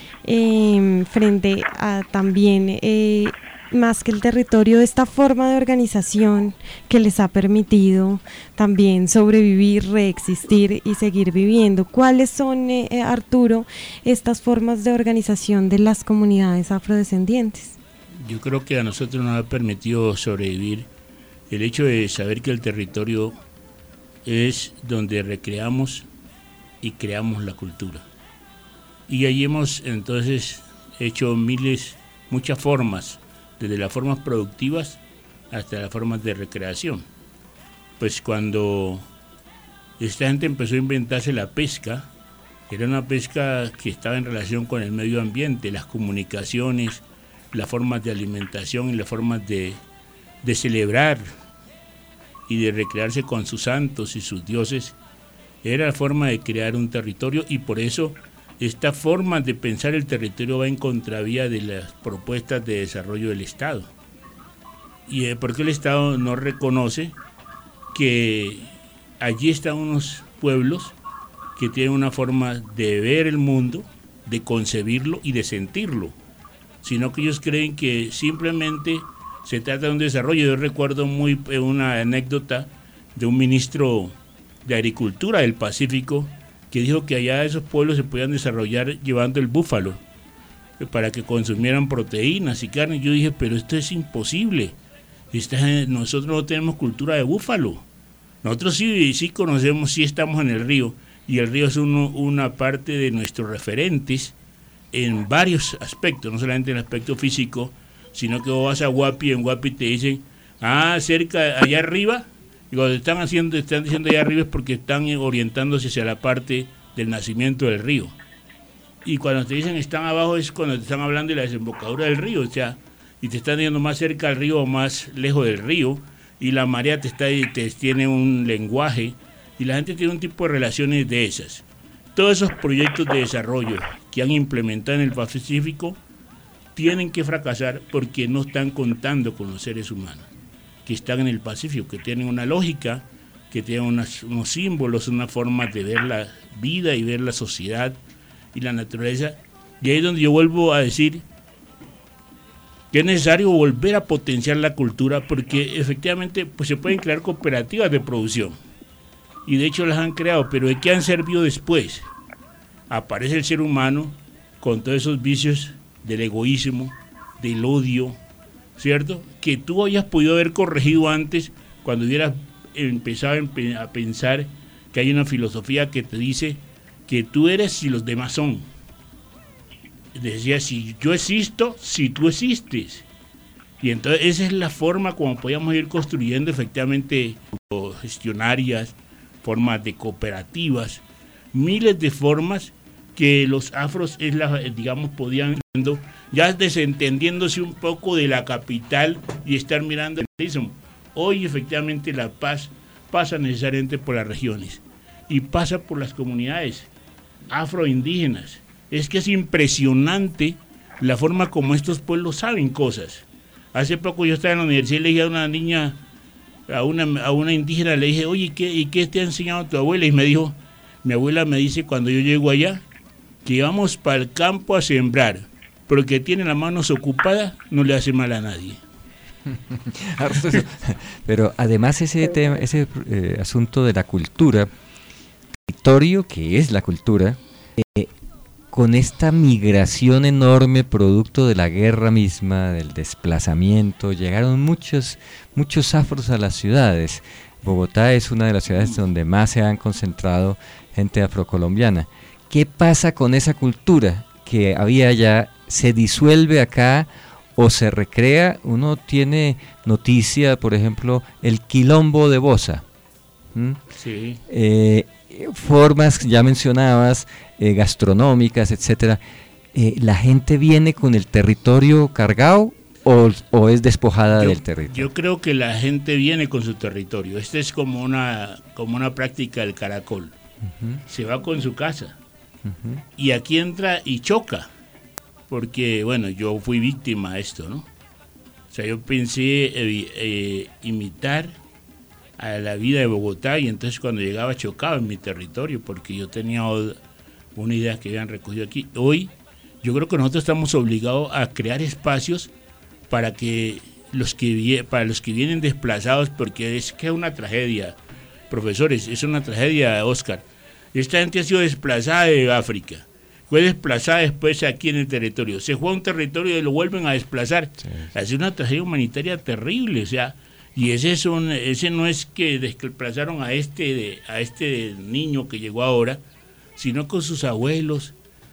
frente a también, más que el territorio, esta forma de organización que les ha permitido también sobrevivir, reexistir y seguir viviendo. ¿Cuáles son, Arturo, estas formas de organización de las comunidades afrodescendientes? Yo creo que a nosotros nos ha permitido sobrevivir el hecho de saber que el territorio es donde recreamos y creamos la cultura. Y allí hemos entonces hecho muchas formas, desde las formas productivas hasta las formas de recreación. Pues cuando esta gente empezó a inventarse la pesca, era una pesca que estaba en relación con el medio ambiente, las comunicaciones, las formas de alimentación y las formas de celebrar y de recrearse con sus santos y sus dioses, era la forma de crear un territorio, y por eso esta forma de pensar el territorio va en contravía de las propuestas de desarrollo del Estado. Y porque el Estado no reconoce que allí están unos pueblos que tienen una forma de ver el mundo, de concebirlo y de sentirlo, sino que ellos creen que simplemente se trata de un desarrollo. Yo recuerdo una anécdota de un ministro de Agricultura del Pacífico que dijo que allá esos pueblos se podían desarrollar llevando el búfalo para que consumieran proteínas y carne. Yo dije, pero esto es imposible. Nosotros no tenemos cultura de búfalo. Nosotros sí conocemos, sí estamos en el río, y el río es una parte de nuestros referentes en varios aspectos, no solamente en el aspecto físico, sino que vos vas a Guapi, en Guapi te dicen, cerca, allá arriba, y cuando están diciendo allá arriba es porque están orientándose hacia la parte del nacimiento del río. Y cuando te dicen están abajo es cuando te están hablando de la desembocadura del río, o sea, y te están diciendo más cerca al río o más lejos del río, y la marea te tiene un lenguaje, y la gente tiene un tipo de relaciones de esas. Todos esos proyectos de desarrollo que han implementado en el Pacífico tienen que fracasar porque no están contando con los seres humanos que están en el Pacífico, que tienen una lógica, que tienen unos símbolos, una forma de ver la vida y ver la sociedad y la naturaleza. Y ahí es donde yo vuelvo a decir que es necesario volver a potenciar la cultura, porque efectivamente pues se pueden crear cooperativas de producción, y de hecho las han creado, pero ¿de qué han servido después? Aparece el ser humano con todos esos vicios del egoísmo, del odio, ¿cierto? Que tú hayas podido haber corregido antes cuando hubieras empezado a pensar que hay una filosofía que te dice que tú eres y los demás son. Decía, si yo existo, si tú existes. Y entonces esa es la forma como podíamos ir construyendo efectivamente gestionarias, formas de cooperativas, miles de formas que los afros, podían, ya desentendiéndose un poco de la capital y estar mirando el turismo. Hoy efectivamente la paz pasa necesariamente por las regiones y pasa por las comunidades afroindígenas. Es que es impresionante la forma como estos pueblos saben cosas. Hace poco yo estaba en la universidad y le dije a una niña, a una indígena, le dije, oye, ¿y qué te ha enseñado tu abuela? Y me dijo, mi abuela me dice cuando yo llego allá, que vamos para el campo a sembrar, pero el que tiene las manos ocupadas no le hace mal a nadie. Pero además ese asunto de la cultura, territorio que es la cultura, con esta migración enorme producto de la guerra misma, del desplazamiento, llegaron muchos afros a las ciudades. Bogotá es una de las ciudades donde más se han concentrado gente afrocolombiana. ¿Qué pasa con esa cultura que había allá? ¿Se disuelve acá o se recrea? Uno tiene noticia, por ejemplo, el quilombo de Bosa. Sí. Formas, ya mencionabas, gastronómicas, etcétera. ¿La gente viene con el territorio cargado o es despojada del territorio? Yo creo que la gente viene con su territorio. Esta es como una práctica del caracol. Se va con su casa. Y aquí entra y choca, porque bueno, yo fui víctima de esto, ¿no? O sea, yo pensé imitar a la vida de Bogotá, y entonces cuando llegaba chocaba en mi territorio, porque yo tenía una idea que habían recogido aquí. Hoy yo creo que nosotros estamos obligados a crear espacios para que los que vienen desplazados, porque es que es una tragedia, profesores, es una tragedia, Oscar. Esta gente ha sido desplazada de África, fue desplazada después aquí en el territorio, se fue a un territorio y lo vuelven a desplazar. Sí. Es una tragedia humanitaria terrible, o sea, y ese no es que desplazaron a este niño que llegó ahora, sino con sus abuelos,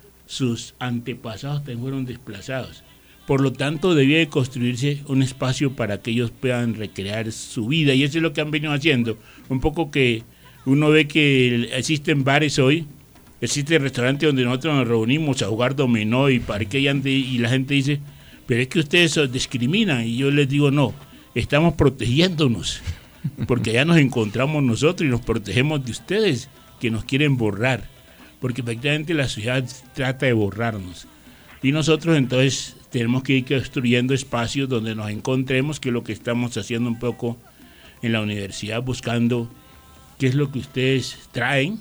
sus antepasados también fueron desplazados. Por lo tanto, debía de construirse un espacio para que ellos puedan recrear su vida, y eso es lo que han venido haciendo. Un poco que uno ve que existen bares hoy, existen restaurantes donde nosotros nos reunimos a jugar dominó y parque, y la gente dice, pero es que ustedes discriminan, y yo les digo, no, estamos protegiéndonos, porque allá nos encontramos nosotros y nos protegemos de ustedes que nos quieren borrar, porque efectivamente la sociedad trata de borrarnos, y nosotros entonces tenemos que ir construyendo espacios donde nos encontremos, que es lo que estamos haciendo un poco en la universidad, buscando qué es lo que ustedes traen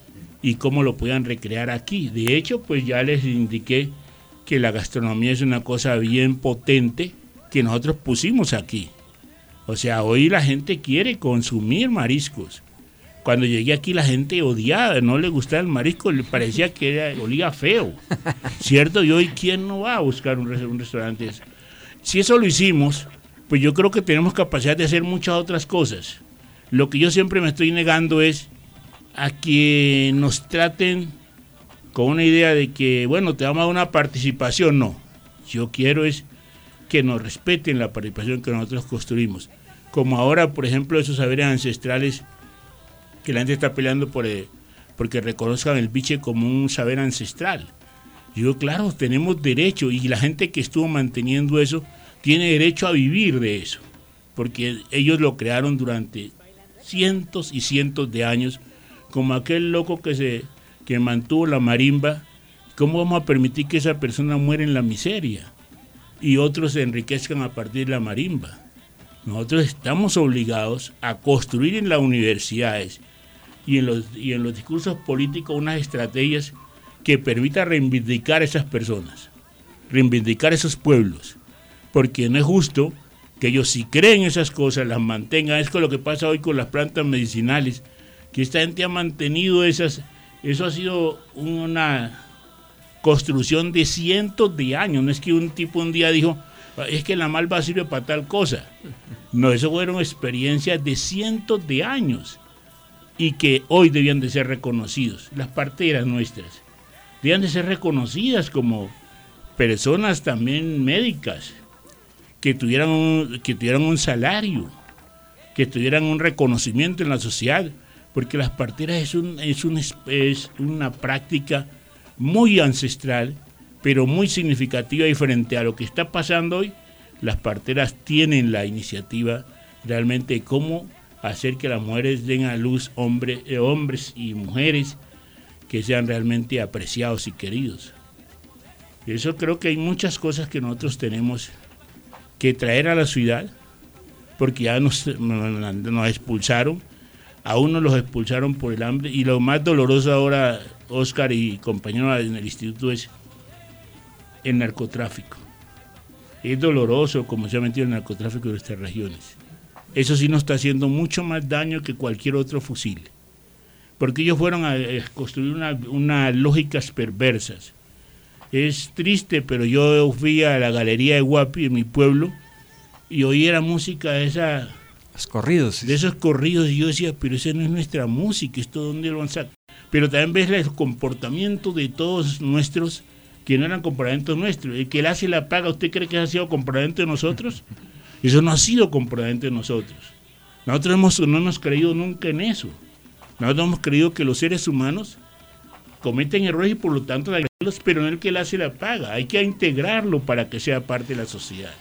y cómo lo puedan recrear aquí. De hecho, pues ya les indiqué que la gastronomía es una cosa bien potente que nosotros pusimos aquí. O sea, hoy la gente quiere consumir mariscos. Cuando llegué aquí la gente odiaba, no le gustaba el marisco, le parecía que olía feo, ¿cierto? Y hoy, ¿quién no va a buscar un restaurante? Si eso lo hicimos, pues yo creo que tenemos capacidad de hacer muchas otras cosas. Lo que yo siempre me estoy negando es a que nos traten con una idea de que, bueno, te vamos a dar una participación. No, yo quiero es que nos respeten la participación que nosotros construimos. Como ahora, por ejemplo, esos saberes ancestrales que la gente está peleando porque reconozcan el biche como un saber ancestral. Yo digo, claro, tenemos derecho, y la gente que estuvo manteniendo eso tiene derecho a vivir de eso, porque ellos lo crearon durante cientos y cientos de años, como aquel loco que mantuvo la marimba. ¿Cómo vamos a permitir que esa persona muera en la miseria y otros se enriquezcan a partir de la marimba? Nosotros estamos obligados a construir en las universidades y en los discursos políticos unas estrategias que permitan reivindicar a esas personas, reivindicar a esos pueblos, porque no es justo que ellos, si creen esas cosas, las mantengan. Es con lo que pasa hoy con las plantas medicinales, que esta gente ha mantenido esas. Eso ha sido una construcción de cientos de años. No es que un tipo un día dijo, es que la malva sirve para tal cosa. No, eso fueron experiencias de cientos de años y que hoy debían de ser reconocidos. Las parteras nuestras debían de ser reconocidas como personas también médicas, que tuvieran un salario, que tuvieran un reconocimiento en la sociedad, porque las parteras es una práctica muy ancestral, pero muy significativa, y frente a lo que está pasando hoy, las parteras tienen la iniciativa realmente de cómo hacer que las mujeres den a luz hombres y mujeres que sean realmente apreciados y queridos. Eso creo que hay muchas cosas que nosotros tenemos que traer a la ciudad, porque ya nos expulsaron, a unos los expulsaron por el hambre, y lo más doloroso ahora, Oscar y compañeros en el instituto, es el narcotráfico. Es doloroso como se ha metido el narcotráfico en nuestras regiones. Eso sí nos está haciendo mucho más daño que cualquier otro fusil, porque ellos fueron a construir unas lógicas perversas. Es triste, pero yo fui a la galería de Guapi, en mi pueblo, y oí la música de los corridos. De esos corridos, y yo decía, pero esa no es nuestra música, ¿esto dónde lo van a sacar? Pero también ves el comportamiento de todos nuestros, que no eran comportamientos nuestros. El que la hace la paga, ¿usted cree que ha sido comportamiento de nosotros? Eso no ha sido comportamiento de nosotros. Nosotros no hemos creído nunca en eso. Nosotros hemos creído que los seres humanos cometen errores y por lo tanto pero no el que la hace la paga. Hay que integrarlo para que sea parte de la sociedad.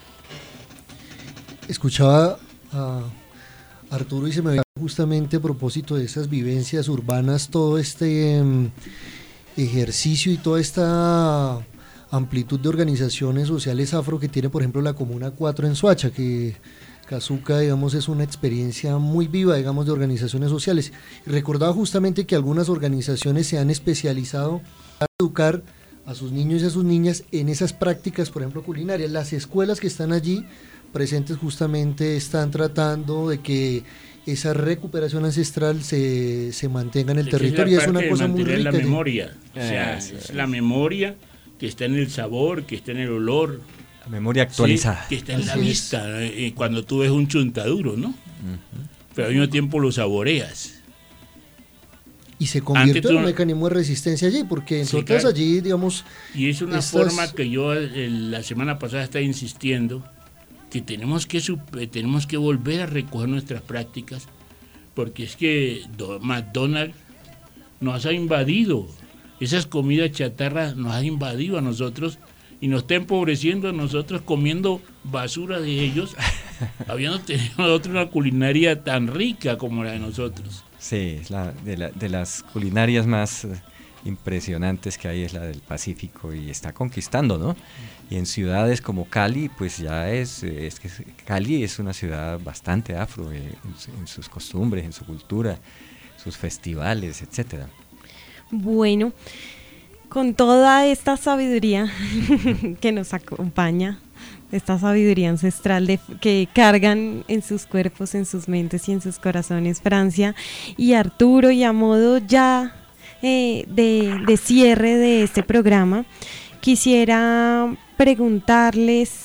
Escuchaba a Arturo y se me veía justamente a propósito de esas vivencias urbanas, todo este ejercicio y toda esta amplitud de organizaciones sociales afro que tiene, por ejemplo, la Comuna 4 en Soacha, que Cazuca, digamos, es una experiencia muy viva, digamos, de organizaciones sociales. Y recordaba justamente que algunas organizaciones se han especializado a educar a sus niños y a sus niñas en esas prácticas, por ejemplo, culinarias. Las escuelas que están allí presentes justamente están tratando de que esa recuperación ancestral se mantenga en el territorio, y es una cosa muy rica. La memoria, o sea, es la memoria que está en el sabor, que está en el olor. La memoria actualizada. Sí, que está en la vista, cuando tú ves un chuntaduro, ¿no? Pero al mismo tiempo lo saboreas. Y se convierte en un mecanismo de resistencia allí, porque nosotros allí, digamos... Y es una forma que yo la semana pasada estaba insistiendo, que tenemos que volver a recoger nuestras prácticas, porque es que McDonald's nos ha invadido, esas comidas chatarras nos ha invadido a nosotros y nos está empobreciendo a nosotros comiendo basura de ellos, habiendo tenido nosotros una culinaria tan rica como la de nosotros. Sí, es de las culinarias más impresionantes que hay, es la del Pacífico, y está conquistando, ¿no? Y en ciudades como Cali, pues ya es que Cali es una ciudad bastante afro en sus costumbres, en su cultura, sus festivales, etcétera. Bueno, con toda esta sabiduría que nos acompaña, esta sabiduría ancestral que cargan en sus cuerpos, en sus mentes y en sus corazones Francia y Arturo, y a modo ya de cierre de este programa, quisiera preguntarles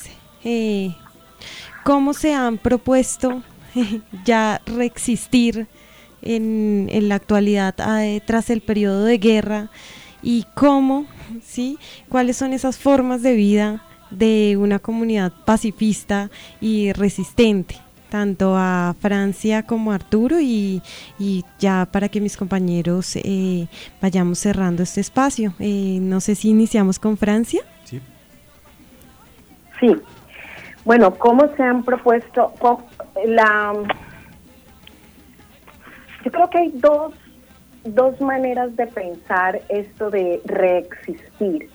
cómo se han propuesto ya reexistir en la actualidad tras el periodo de guerra, y cómo, ¿sí?, cuáles son esas formas de vida de una comunidad pacifista y resistente, tanto a Francia como a Arturo, y ya para que mis compañeros vayamos cerrando este espacio. No sé si iniciamos con Francia. Sí. Bueno, ¿cómo se han propuesto? Yo creo que hay dos maneras de pensar esto de reexistir.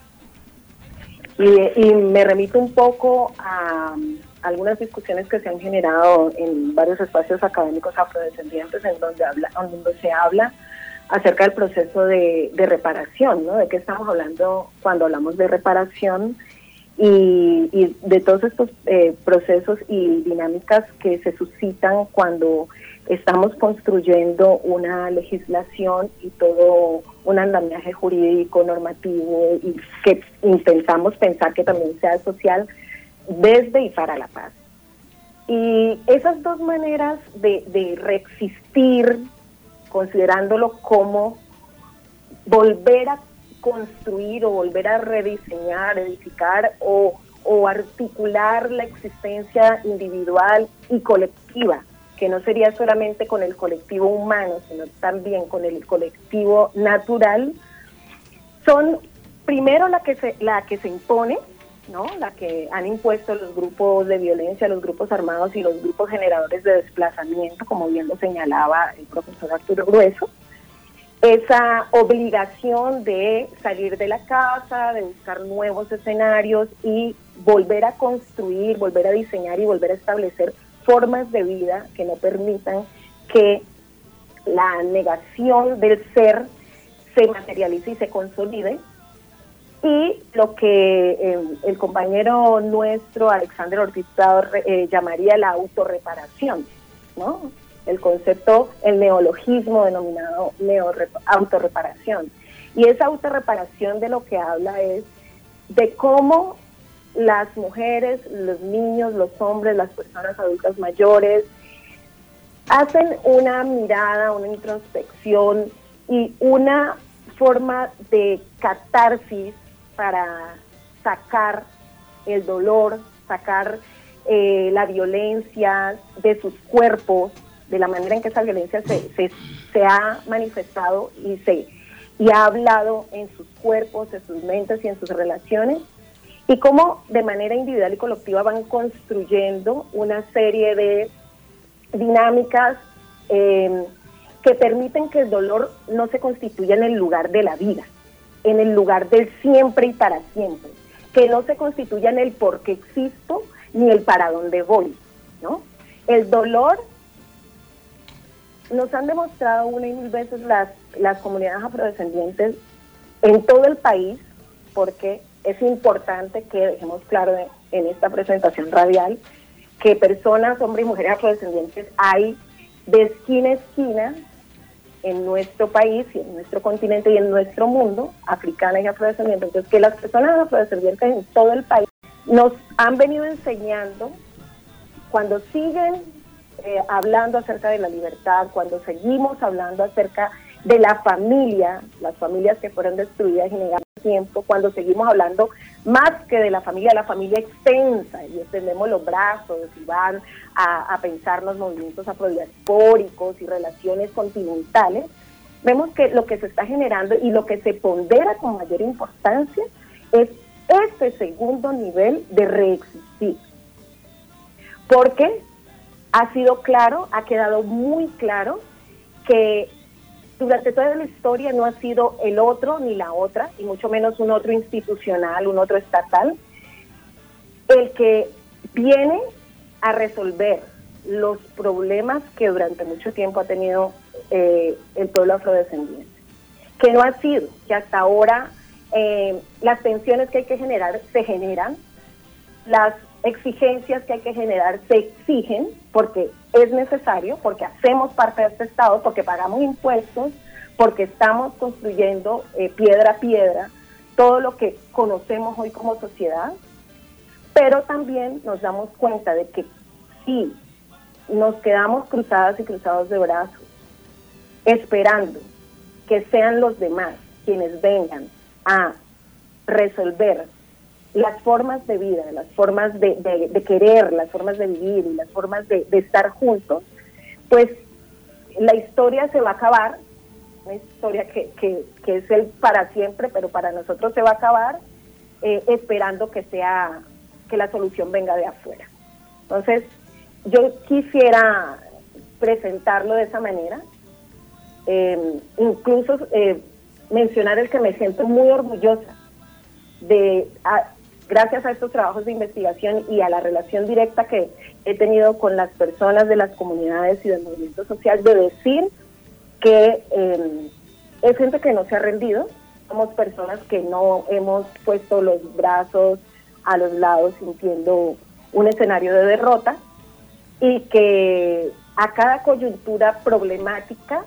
Y me remito un poco a algunas discusiones que se han generado en varios espacios académicos afrodescendientes en donde se habla acerca del proceso de reparación, ¿no? De qué estamos hablando cuando hablamos de reparación y de todos estos procesos y dinámicas que se suscitan cuando estamos construyendo una legislación y todo un andamiaje jurídico, normativo, y que intentamos pensar que también sea social desde y para la paz. Y esas dos maneras de reexistir, considerándolo como volver a construir o volver a rediseñar, edificar o articular la existencia individual y colectiva, que no sería solamente con el colectivo humano, sino también con el colectivo natural, son primero la que se impone, ¿no? La que han impuesto los grupos de violencia, los grupos armados y los grupos generadores de desplazamiento, como bien lo señalaba el profesor Arturo Grueso, esa obligación de salir de la casa, de buscar nuevos escenarios y volver a construir, volver a diseñar y volver a establecer formas de vida que no permitan que la negación del ser se materialice y se consolide. Y lo que el compañero nuestro, Alexander Ortiz Prado, llamaría la autorreparación, ¿no? El concepto, el neologismo denominado autorreparación. Y esa autorreparación de lo que habla es de cómo las mujeres, los niños, los hombres, las personas adultas mayores hacen una mirada, una introspección y una forma de catarsis para sacar el dolor, sacar la violencia de sus cuerpos, de la manera en que esa violencia se ha manifestado y ha hablado en sus cuerpos, en sus mentes y en sus relaciones, y cómo de manera individual y colectiva van construyendo una serie de dinámicas que permiten que el dolor no se constituya en el lugar de la vida, en el lugar del siempre y para siempre, que no se constituya en el por qué existo ni el para dónde voy, ¿no? El dolor, nos han demostrado una y mil veces las comunidades afrodescendientes en todo el país, porque es importante que dejemos claro en esta presentación radial que personas, hombres y mujeres afrodescendientes hay de esquina a esquina en nuestro país y en nuestro continente y en nuestro mundo, africanas y afrodescendientes. Entonces, que las personas afrodescendientes en todo el país nos han venido enseñando, cuando siguen hablando acerca de la libertad, cuando seguimos hablando acerca de la familia, las familias que fueron destruidas y negadas tiempo, cuando seguimos hablando más que de la familia extensa, y extendemos los brazos y van a pensarnos movimientos afrodiaspóricos y relaciones continentales, vemos que lo que se está generando y lo que se pondera con mayor importancia es este segundo nivel de reexistir. Porque ha sido claro, ha quedado muy claro que durante toda la historia no ha sido el otro ni la otra, y mucho menos un otro institucional, un otro estatal, el que viene a resolver los problemas que durante mucho tiempo ha tenido el pueblo afrodescendiente. Que no ha sido, que hasta ahora las tensiones que hay que generar se generan, las exigencias que hay que generar se exigen porque es necesario, porque hacemos parte de este Estado, porque pagamos impuestos, porque estamos construyendo piedra a piedra todo lo que conocemos hoy como sociedad, pero también nos damos cuenta de que si nos quedamos cruzadas y cruzados de brazos, esperando que sean los demás quienes vengan a resolver las formas de vida, las formas de querer, las formas de vivir y las formas de estar juntos, pues la historia se va a acabar, una historia que es el para siempre, pero para nosotros se va a acabar esperando que la solución venga de afuera. Entonces, yo quisiera presentarlo de esa manera, incluso mencionar el que me siento muy orgullosa gracias a estos trabajos de investigación y a la relación directa que he tenido con las personas de las comunidades y del movimiento social, de decir que es gente que no se ha rendido, somos personas que no hemos puesto los brazos a los lados sintiendo un escenario de derrota, y que a cada coyuntura problemática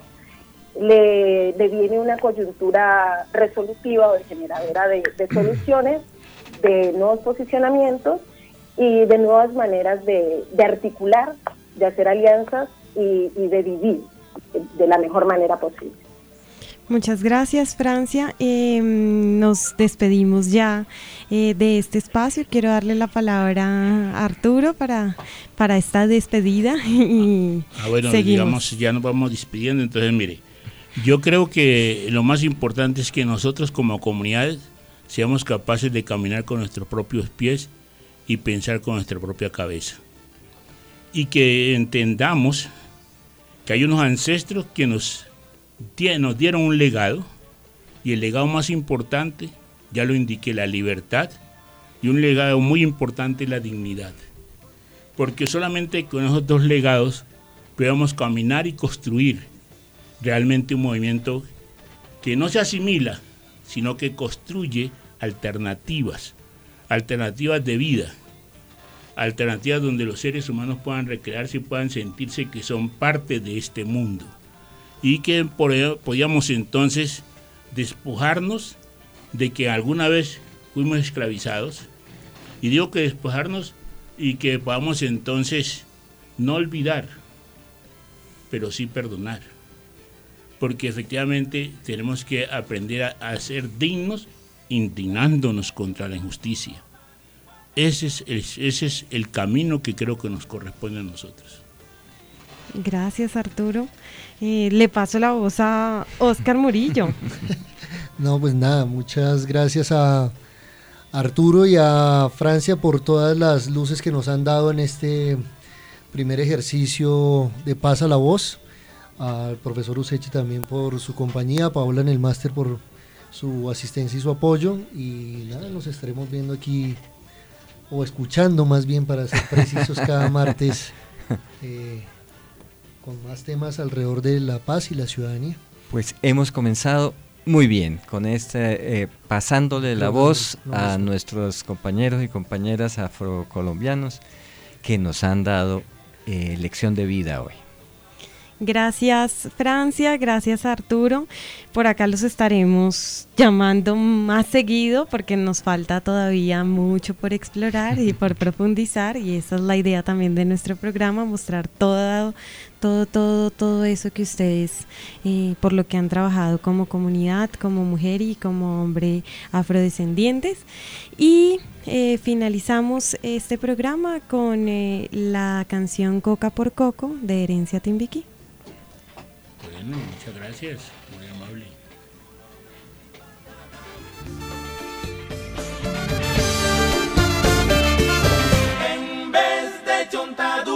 le viene una coyuntura resolutiva o de generadora de soluciones, de nuevos posicionamientos y de nuevas maneras de articular, de hacer alianzas y de vivir de la mejor manera posible. Muchas gracias, Francia. Nos despedimos ya de este espacio. Quiero darle la palabra a Arturo para esta despedida y bueno, seguimos. Digamos, ya nos vamos despidiendo. Entonces, mire, yo creo que lo más importante es que nosotros como comunidad seamos capaces de caminar con nuestros propios pies y pensar con nuestra propia cabeza. Y que entendamos que hay unos ancestros que nos dieron un legado, y el legado más importante, ya lo indiqué, la libertad, y un legado muy importante, la dignidad. Porque solamente con esos dos legados podemos caminar y construir realmente un movimiento que no se asimila, sino que construye alternativas de vida, alternativas donde los seres humanos puedan recrearse y puedan sentirse que son parte de este mundo, y que por ello podíamos entonces despojarnos de que alguna vez fuimos esclavizados, y digo que despojarnos y que podamos entonces no olvidar, pero sí perdonar, porque efectivamente tenemos que aprender a ser dignos indignándonos contra la injusticia. Ese es el camino que creo que nos corresponde a nosotros. Gracias, Arturo. Le paso la voz a Oscar Murillo. No, pues nada, muchas gracias a Arturo y a Francia por todas las luces que nos han dado en este primer ejercicio de Pasa la Voz, al profesor Useche también por su compañía, a Paola en el máster por su asistencia y su apoyo, y nada, nos estaremos viendo aquí, o escuchando más bien para ser precisos, cada martes con más temas alrededor de la paz y la ciudadanía. Pues hemos comenzado muy bien con pasándole la voz a nuestros compañeros y compañeras afrocolombianos que nos han dado lección de vida hoy. Gracias Francia, gracias Arturo. Por acá los estaremos llamando más seguido porque nos falta todavía mucho por explorar y por profundizar, y esa es la idea también de nuestro programa, mostrar todo eso que ustedes por lo que han trabajado como comunidad, como mujer y como hombre afrodescendientes. Y finalizamos este programa con la canción Coca por Coco de Herencia Timbiquí. Bueno, muchas gracias, muy amable. En vez de chontadura